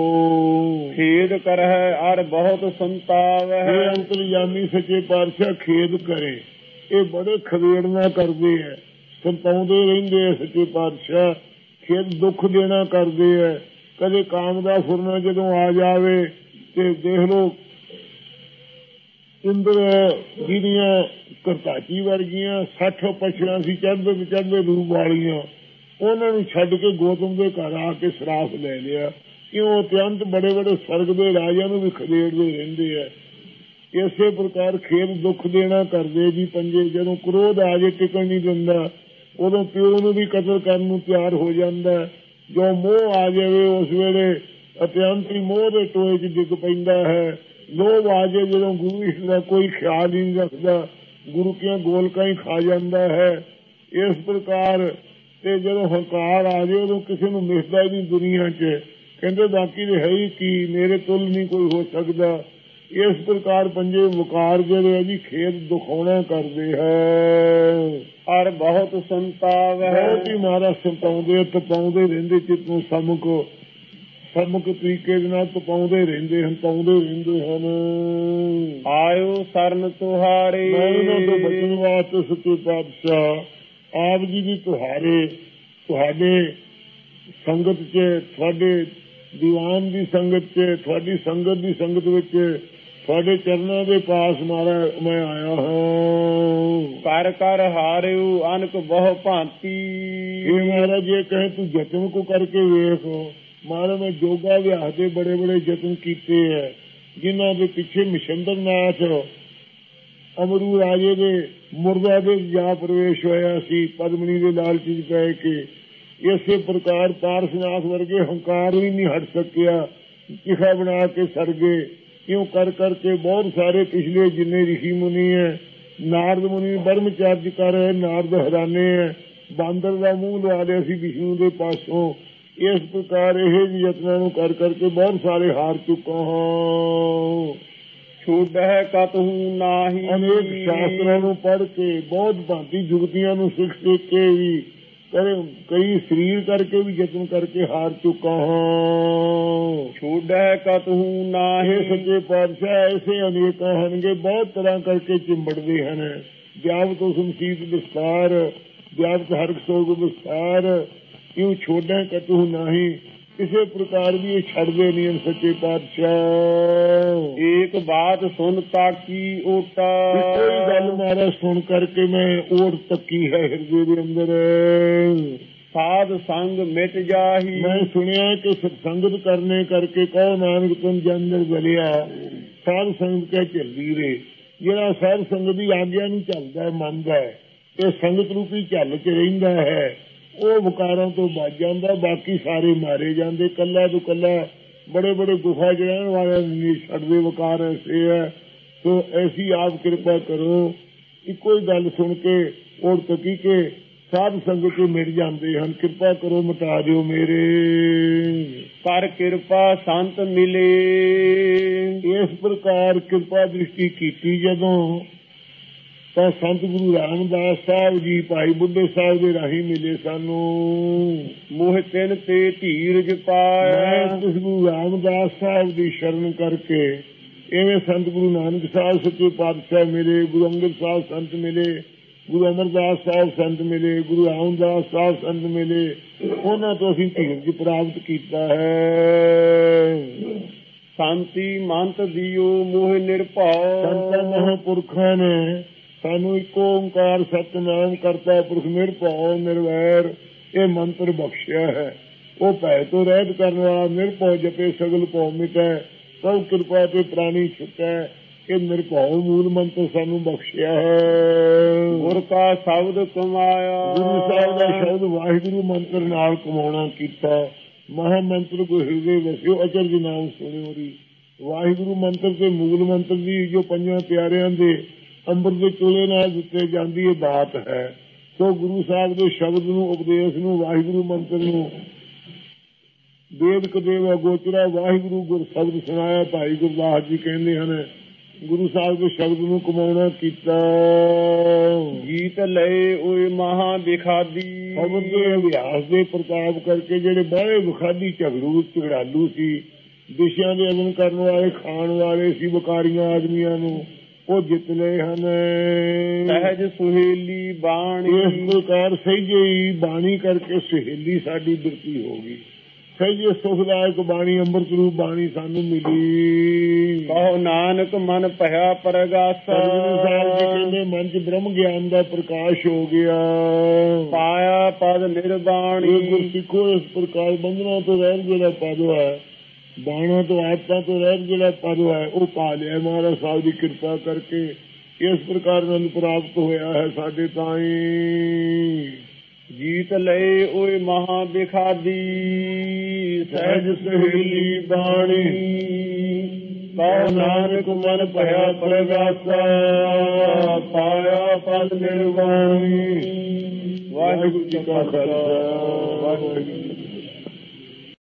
[SPEAKER 2] ਲਓ।
[SPEAKER 1] ਖੇਦ ਕਰ ਹੈ ਅਰ ਬਹੁਤ ਸੰਤਾਵ ਹੈ।
[SPEAKER 2] ਅੰਤਰਯਾਮੀ ਸੱਚੇ ਪਾਤਸ਼ਾਹ ਖੇਦ ਕਰੇ ਇਹ ਬੜੇ ਖਵੇੜਨਾ ਕਰਦੇ ਹੈ ਸੰਤਾਉਂਦੇ ਰਹਿੰਦੇ ਹੈ। ਸੱਚੇ ਪਾਤਸ਼ਾਹ ਖੇਦ ਦੁੱਖ ਦੇਣਾ ਕਰਦੇ ਹੈ। ਕਦੇ ਕਾਮ ਦਾ ਫੁਰਨਾ ਜਦੋਂ ਆ ਜਾਵੇ ਤੇ ਦੇਖ ਲਓ ਇੰਦਰ ਜਿਹਦੀਆਂ ਕਰਤਾਚੀ ਵਰਗੀਆਂ 60 ਪਛੜਾਂ ਸੀ ਚੜ੍ਹਦੇ ਰੂਪ ਵਾਲੀਆਂ ਉਹਨਾਂ ਨੂੰ ਛੱਡ ਕੇ ਗੌਤਮ ਦੇ ਘਰ ਆ ਕੇ ਸਰਾਫ ਲੈ ਲਿਆ। ਕਿਉਂ ਅਤਿਅੰਤ ਬੜੇ ਬੜੇ ਸਵਰਗ ਦੇ ਰਾਜਿਆਂ ਨੂੰ ਵੀ ਖਦੇੜਦੇ ਰਹਿੰਦੇ ਹੈ। ਇਸੇ ਪ੍ਰਕਾਰ ਖੇਡ ਦੁੱਖ ਦੇਣਾ ਕਰਦੇ ਜੀ ਪੰਜੇ। ਜਦੋਂ ਕ੍ਰੋਧ ਆ ਜੇ ਟਿਕਣ ਨਹੀਂ ਦਿੰਦਾ ਉਦੋਂ ਪਿਓ ਨੂੰ ਵੀ ਕਤਲ ਕਰਨ ਨੂੰ ਤਿਆਰ ਹੋ ਜਾਂਦਾ। ਜੋ ਮੋਹ ਆ ਜਾਵੇ ਉਸ ਵੇਲੇ ਅਤਿਅੰਤ ਹੀ ਮੋਹ ਦੇ ਟੋਏ ਚ ਡਿੱਗ ਪੈਂਦਾ ਹੈ। ਲੋਭ ਆ ਜਾਏ ਜਦੋਂ ਗੁਰੂ ਇਸ ਦਾ ਕੋਈ ਖਿਆਲ ਹੀ ਨਹੀਂ ਰੱਖਦਾ ਗੁਰੂ ਦੀਆਂ ਗੋਲਕਾਂ ਹੀ ਖਾ ਜਾਂਦਾ ਹੈ। ਇਸ ਪ੍ਰਕਾਰ ਤੇ ਜਦੋਂ ਹੰਕਾਰ ਆ ਜਾਏ ਉਦੋਂ ਕਿਸੇ ਨੂੰ ਮਿਲਦਾ ਹੀ ਨਹੀਂ ਦੁਨੀਆ ਚ। ਕਹਿੰਦੇ ਬਾਕੀ ਦੇ ਹੈ ਹੀ ਕੀ ਮੇਰੇ ਤੁਲ ਨਹੀਂ ਕੋਈ ਹੋ ਸਕਦਾ। ਇਸ ਪ੍ਰਕਾਰ ਪੰਜੇ ਵਿਕਾਰ ਜਿਹੜੇ ਹੈ ਜੀ ਖੇਤ ਦਿਖਾਉਣਾ ਕਰਦੇ ਹੈ।
[SPEAKER 1] ਹਰ ਬਹੁਤ ਸੰਤਾਵ ਹੈ,
[SPEAKER 2] ਬਹੁਤ ਹੀ ਮਹਾਰਾਜ ਸੰਤਾਉਂਦੇ ਤਪਾਉਂਦੇ ਰਹਿੰਦੇ, ਚਿੱਤ ਨੂੰ ਸਮਕ ਤਰੀਕੇ ਦੇ ਨਾਲ ਤਪਾਉਂਦੇ ਰਹਿੰਦੇ ਹਨ, ਪਾਉਂਦੇ ਰਹਿੰਦੇ ਹਨ।
[SPEAKER 1] ਆਇਓ ਸਰਨ ਤੁਹਾਰੇ,
[SPEAKER 2] ਮੈਂ ਉਹਨਾਂ ਤੋਂ ਬਚਣ ਵਾਸਤੇ ਸੱਚੇ ਪਾਤਸ਼ਾਹ ਆਪ ਜੀ ਦੀ ਤੁਹਾਡੇ ਸੰਗਤ 'ਚ, ਤੁਹਾਡੇ ਦੀਵਾਨ ਦੀ ਸੰਗਤ 'ਚ, ਤੁਹਾਡੀ ਸੰਗਤ ਦੀ ਸੰਗਤ ਵਿੱਚ, ਤੁਹਾਡੇ ਚਰਨਾਂ ਦੇ ਪਾਸ ਮਹਾਰਾਜ ਮੈਂ ਆਇਆ ਹਾਂ।
[SPEAKER 1] ਕਰ ਕਰ ਹਾਰਿਓ ਅਨਕ ਬਹੁ ਭਾਂਤੀ,
[SPEAKER 2] ਇਹ ਮਹਾਰਾਜ ਇਹ ਕਹੇ ਤੂੰ ਯਤਨ ਕੋ ਕਰਕੇ ਵੇਖ। ਮਹਾਰਾਜ ਮੈਂ ਜੋਗਾ ਵਿਆਸ ਦੇ ਬੜੇ ਬੜੇ ਯਤਨ ਕੀਤੇ ਹੈ, ਜਿਨ੍ਹਾਂ ਦੇ ਪਿੱਛੇ ਮਛੰਦਰ ਨਾਥ ਅਮਰੂ ਰਾਜੇ ਦੇ ਮੁਰਦਾ ਦੇ ਜਾ ਪ੍ਰਵੇਸ਼ ਹੋਇਆ ਸੀ, ਪਦਮਨੀ ਦੇ ਲਾਲਚ ਚ ਪੈ ਕੇ। ਇਸੇ ਪ੍ਰਕਾਰ ਪਾਰਸਨਾਥ ਵਰਗੇ ਹੰਕਾਰ ਵੀ ਨਹੀਂ ਹਟ ਸਕਿਆ, ਚਿਖਾ ਬਣਾ ਕੇ ਸੜ ਗਏ। ਇਉਂ ਕਰ ਕਰਕੇ ਬਹੁਤ ਸਾਰੇ ਪਿਛਲੇ ਜਿੰਨੇ ਰਿਸ਼ੀ ਮੁਨੀ ਹੈ, ਨਾਰਦ ਮੁਨੀ ਬਰਮਚਾਰਜ ਕਰ ਰਹੇ, ਨਾਰਦ ਹੈਰਾਨੇ ਹੈ, ਬਾਂਦਰ ਦਾ ਮੂੰਹ ਲਵਾ ਲਿਆ ਸੀ ਵਿਸ਼ਨੂੰ ਦੇ ਪਾਸੋਂ। ਇਸ ਪ੍ਰਕਾਰ ਇਹ ਯਤਨਾਂ ਨੂੰ ਕਰ ਕਰਕੇ ਬਹੁਤ ਸਾਰੇ ਹਾਰ ਚੁੱਕਾ ਹਾਂ।
[SPEAKER 1] ਛੋੜੈ ਕਤਹੂ ਨਾਹੀ,
[SPEAKER 2] ਅਨੇਕ ਸ਼ਾਸਤਰਾਂ ਨੂੰ ਪੜ੍ਹ ਕੇ, ਬਹੁਤ ਭਾਂਤੀ ਜੁਗਤੀਆਂ ਨੂੰ ਸਿੱਖ ਕੇ ਵੀ, ਕਈ ਸਰੀਰ ਕਰਕੇ ਵੀ ਯਤਨ ਕਰਕੇ ਹਾਰ ਚੁੱਕਾ ਹਾਂ।
[SPEAKER 1] ਛੋੜੈ ਕਤਹੂ ਨਾਹੀ,
[SPEAKER 2] ਸੱਚੇ ਪਾਤਸ਼ਾਹ ਐਸੇ ਅਨੇਕਾਂ ਹਨਗੇ, ਬਹੁਤ ਤਰ੍ਹਾਂ ਕਰਕੇ ਚਿੰਬੜਦੇ ਹਨ। ਵਿਆਪਤ ਸੰਸੀਤ ਵਿਸਤਾਰ, ਵਿਆਪਤ ਹਰਕ ਸੋਗ ਵਿਸਤਾਰ, ਇਉਂ ਛੋੜੈ ਕਤਹੂ ਨਾਹੀ, ਕਿਸੇ ਪ੍ਰਕਾਰ ਵੀ ਇਹ ਛੱਡਦੇ ਨਹੀਂ ਸੱਚੇ ਪਾਤਸ਼ਾਹ।
[SPEAKER 1] ਏਕ ਬਾਤ ਸੁਣ ਤਾਕੀ ਓਟਾ,
[SPEAKER 2] ਕੋਈ ਗੱਲ ਮਹਾਰਾਜ ਸੁਣ ਕਰਕੇ ਮੈਂ ਓਟ ਤੱਕੀ ਹੈ ਹਿਰਦੇ ਦੇ ਅੰਦਰ।
[SPEAKER 1] ਸਾਧ ਸੰਗ ਮਿਟ ਜਾਹੀ,
[SPEAKER 2] ਮੈਂ ਸੁਣਿਆ ਕਿ ਸਤਸੰਗਤ ਕਰਨੇ ਕਰਕੇ ਕਹੋ ਨਾਨਕ ਤੁਮ ਜੰਦਰ ਬਲਿਆ। ਸਾਧ ਸੰਗਤ ਕਹਿ ਚੱਲਦੀ ਰਹੇ, ਜਿਹੜਾ ਸਾਧ ਸੰਗਤ ਦੀ ਆਗਿਆ ਨੂੰ ਚੱਲਦਾ ਮੰਨਦਾ ਹੈ, ਇਹ ਸੰਗਤ ਰੂਪੀ ਝੱਲ ਚ ਰਹਿੰਦਾ ਹੈ, ਉਹ ਵਿਕਾਰਾਂ ਤੋਂ ਬਚ ਜਾਂਦਾ। ਬਾਕੀ ਸਾਰੇ ਮਾਰੇ ਜਾਂਦੇ, ਕੱਲਾ ਤੋਂ ਕੱਲਾ ਬੜੇ ਬੜੇ ਗੁਫਾ ਚ ਰਹਿਣ ਵਾਲਿਆਂ ਨੂੰ ਛੱਡਦੇ ਵਿਕਾਰ ਐਸੇ ਹੈ। ਸੋ ਐਸੀ ਆਪ ਕਿਰਪਾ ਕਰੋ, ਇੱਕੋ ਹੀ ਗੱਲ ਸੁਣ ਕੇ ਔਰ ਤਕੀ ਕੇ ਸਾਧ ਸੰਗਤ ਚ ਮਿਲ ਜਾਂਦੇ ਹਨ। ਕਿਰਪਾ ਕਰੋ ਮਿਟਾ ਦਿਓ ਮੇਰੇ।
[SPEAKER 1] ਕਰ ਕਿਰਪਾ ਸੰਤ ਮਿਲੇ,
[SPEAKER 2] ਇਸ ਪ੍ਰਕਾਰ ਕਿਰਪਾ ਦ੍ਰਿਸ਼ਟੀ ਕੀਤੀ ਜਦੋਂ, ਤਾਂ ਸੰਤ ਗੁਰੂ ਰਾਮਦਾਸ ਸਾਹਿਬ ਜੀ ਭਾਈ ਬੁੱਢੇ ਸਾਹਿਬ ਦੇ ਰਾਹੀਂ ਮਿਲੇ ਸਾਨੂੰ।
[SPEAKER 1] ਮੋਹ ਤਿਨ ਤੇ ਧੀਰਜ ਪਾਇਆ,
[SPEAKER 2] ਮੈਂ ਗੁਰੂ ਰਾਮਦਾਸ ਸਾਹਿਬ ਦੀ ਸ਼ਰਨ ਕਰਕੇ, ਇਵੇਂ ਸੰਤ ਗੁਰੂ ਨਾਨਕ ਸਾਹਿਬ ਸੱਚੇ ਪਾਤਸ਼ਾਹ ਮਿਲੇ, ਗੁਰੂ ਅੰਗਦ ਸਾਹਿਬ ਸੰਤ ਮਿਲੇ, ਗੁਰੂ ਅਮਰਦਾਸ ਸਾਹਿਬ ਸੰਤ ਮਿਲੇ, ਗੁਰੂ ਰਾਮਦਾਸ ਸਾਹਿਬ ਸੰਤ ਮਿਲੇ। ਉਹਨਾਂ ਤੋਂ ਅਸੀਂ ਧੀਰਜ ਪ੍ਰਾਪਤ ਕੀਤਾ ਹੈ।
[SPEAKER 1] ਸ਼ਾਂਤੀ ਮੰਤ ਦਿਓ ਮੋਹ ਨਿਰਭਉ,
[SPEAKER 2] ਸੰਤਾਂ ਮਹਾਂਪੁਰਖਾਂ ਨੇ ਸਾਨੂੰ ਇੱਕੋ ਓਂਕਾਰ ਸਤਿਨਾਮ ਕਰਤਾ ਪੁਰਖ ਨਿਰਭਉ ਨਿਰਵੈਰ ਇਹ ਮੰਤਰ ਬਖਸ਼ਿਆ ਹੈ। ਉਹ ਭੈ ਤੋਂ ਰਹਿਤ ਕਰਨ ਵਾਲਾ ਨਿਰਭਉ ਜਪੇ ਸਗਲ ਭਉ ਮਿਟੈ, ਸਭ ਕਿਰਪਾ ਤੇ ਪ੍ਰਾਣੀ ਛੁਟੈ, ਇਹ ਨਿਰਭਉ ਮੂਲ ਮੰਤਰ ਸਾਨੂੰ ਬਖਸ਼ਿਆ ਹੈ।
[SPEAKER 1] ਗੁਰ ਕਾ ਸ਼ਬਦ ਕਮਾਇਆ,
[SPEAKER 2] ਗੁਰੂ ਸਾਹਿਬ ਦਾ ਸ਼ਬਦ ਵਾਹਿਗੁਰੂ ਮੰਤਰ ਨਾਲ ਕਮਾਉਣਾ ਕੀਤਾ। ਮਹਾ ਮੰਤਰ ਕੋ ਹਿਰਦੇ ਵਸਿਓ ਅਚਰ ਦੀ ਨਾਮ ਸੁਣਿਓ ਰੀ। ਵਾਹਿਗੁਰੂ ਮੰਤਰ ਤੇ ਮੂਲ ਮੰਤਰ ਦੀ ਜੋ ਪੰਜਾਂ ਪਿਆਰਿਆਂ ਦੇ ਅੰਮ੍ਰਿਤ ਦੇ ਚੋਲੇ ਨਾਲ ਦਿੱਤੇ ਜਾਂਦੀ ਇਹ ਬਾਤ ਹੈ। ਸੋ ਗੁਰੂ ਸਾਹਿਬ ਦੇ ਸ਼ਬਦ ਨੂੰ, ਉਪਦੇਸ਼ ਨੂੰ, ਵਾਹਿਗੁਰੂ ਮੰਤਰ ਨੂੰ ਵੇਦ ਕਦੇਵਾ ਗੋਚਰਾ ਵਾਹਿਗੁਰੂ ਗੁਰ ਸ਼ਬਦ ਸੁਣਾਇਆ। ਭਾਈ ਗੁਰਦਾਸ ਜੀ ਕਹਿੰਦੇ ਹਨ ਗੁਰੂ ਸਾਹਿਬ ਦੇ ਸ਼ਬਦ ਨੂੰ ਕਮਾਉਣਾ ਕੀਤਾ।
[SPEAKER 1] ਗੀਤ ਲਏ ਓਏ ਮਹਾ ਵਿਖਾਦੀ,
[SPEAKER 2] ਸ਼ਬਦ ਦੇ ਅਭਿਆਸ ਦੇ ਪ੍ਰਤਾਪ ਕਰਕੇ ਜਿਹੜੇ ਬਾਹਲੇ ਵਿਖਾਦੀ ਝਗੜਾਲੂ ਸੀ, ਵਿਸ਼ਿਆਂ ਦੇ ਅਮਨ ਕਰਨ ਵਾਲੇ, ਖਾਣ ਵਾਲੇ ਸੀ ਵਕਾਰੀਆਂ ਆਦਮੀਆਂ ਨੂੰ, ਉਹ ਜਿੱਤ ਲਏ ਹਨ।
[SPEAKER 1] ਸਹਿਜ ਸੁਹੇਲੀ ਬਾਣੀ,
[SPEAKER 2] ਇਸ ਪ੍ਰਕਾਰ ਸਹਿਜੇ ਬਾਣੀ ਕਰਕੇ ਸੁਹੇਲੀ ਸਾਡੀ ਬਿਰਤੀ ਹੋ ਗਈ। ਸਹਿਜੇ ਸੁਖਦਾਇਕ ਬਾਣੀ, ਅੰਮ੍ਰਿਤ ਰੂਪ ਬਾਣੀ ਸਾਨੂੰ ਮਿਲੀ।
[SPEAKER 1] ਕਹੋ ਨਾਨਕ ਮਨ ਭਇਆ ਪਰਗਾਸਾ,
[SPEAKER 2] ਗੁਰੂ ਸਾਹਿਬ ਜੀ ਕਹਿੰਦੇ ਮਨ ਚ ਬ੍ਰਹਮ ਗਿਆਨ ਦਾ ਪ੍ਰਕਾਸ਼ ਹੋ ਗਿਆ।
[SPEAKER 1] ਪਾਇਆ ਪਦ ਨਿਰਬਾਣੀ,
[SPEAKER 2] ਗੁਰਸਿੱਖੋ ਇਸ ਪ੍ਰਕਾਰ ਬੰਧਨਾਂ ਤੋਂ ਰਹਿਣ ਜਿਹੜਾ ਪਦ ਹੈ, ਬਾਣਾ ਤੋਂ ਆਦਤਾਂ ਤੋਂ ਰਹਿਣ ਜਿਹੜਾ ਪਦ ਹੈ, ਉਹ ਪਾ ਲਿਆ ਮਹਾਰਾਜ ਸਾਹਿਬ ਦੀ ਕਿਰਪਾ ਕਰਕੇ। ਇਸ ਪ੍ਰਕਾਰ ਨਾਲ ਪ੍ਰਾਪਤ ਹੋਇਆ ਹੈ ਸਾਡੇ ਤਾਈਂ।
[SPEAKER 1] ਗੀਤ ਲਏ ਓਏ ਮਹਾ ਵਿਖਾਦੀ,
[SPEAKER 2] ਸਹਿਜ ਸੁਹੇਲੀ ਬਾਣੀ,
[SPEAKER 1] ਕਹੋ ਨਾਨਕ ਮਨ ਭਇਆ ਪਰਗਾਸਾ, ਪਾਇਆ ਪਦ ਨਿਰਵਾਣੀ। ਵਾਹਿਗੁਰੂ ਜੀ ਕਾ ਖਾਲਸਾ, ਵਾਹਿਗੁਰੂ ਜੀ ਕੀ ਫਤਿਹ।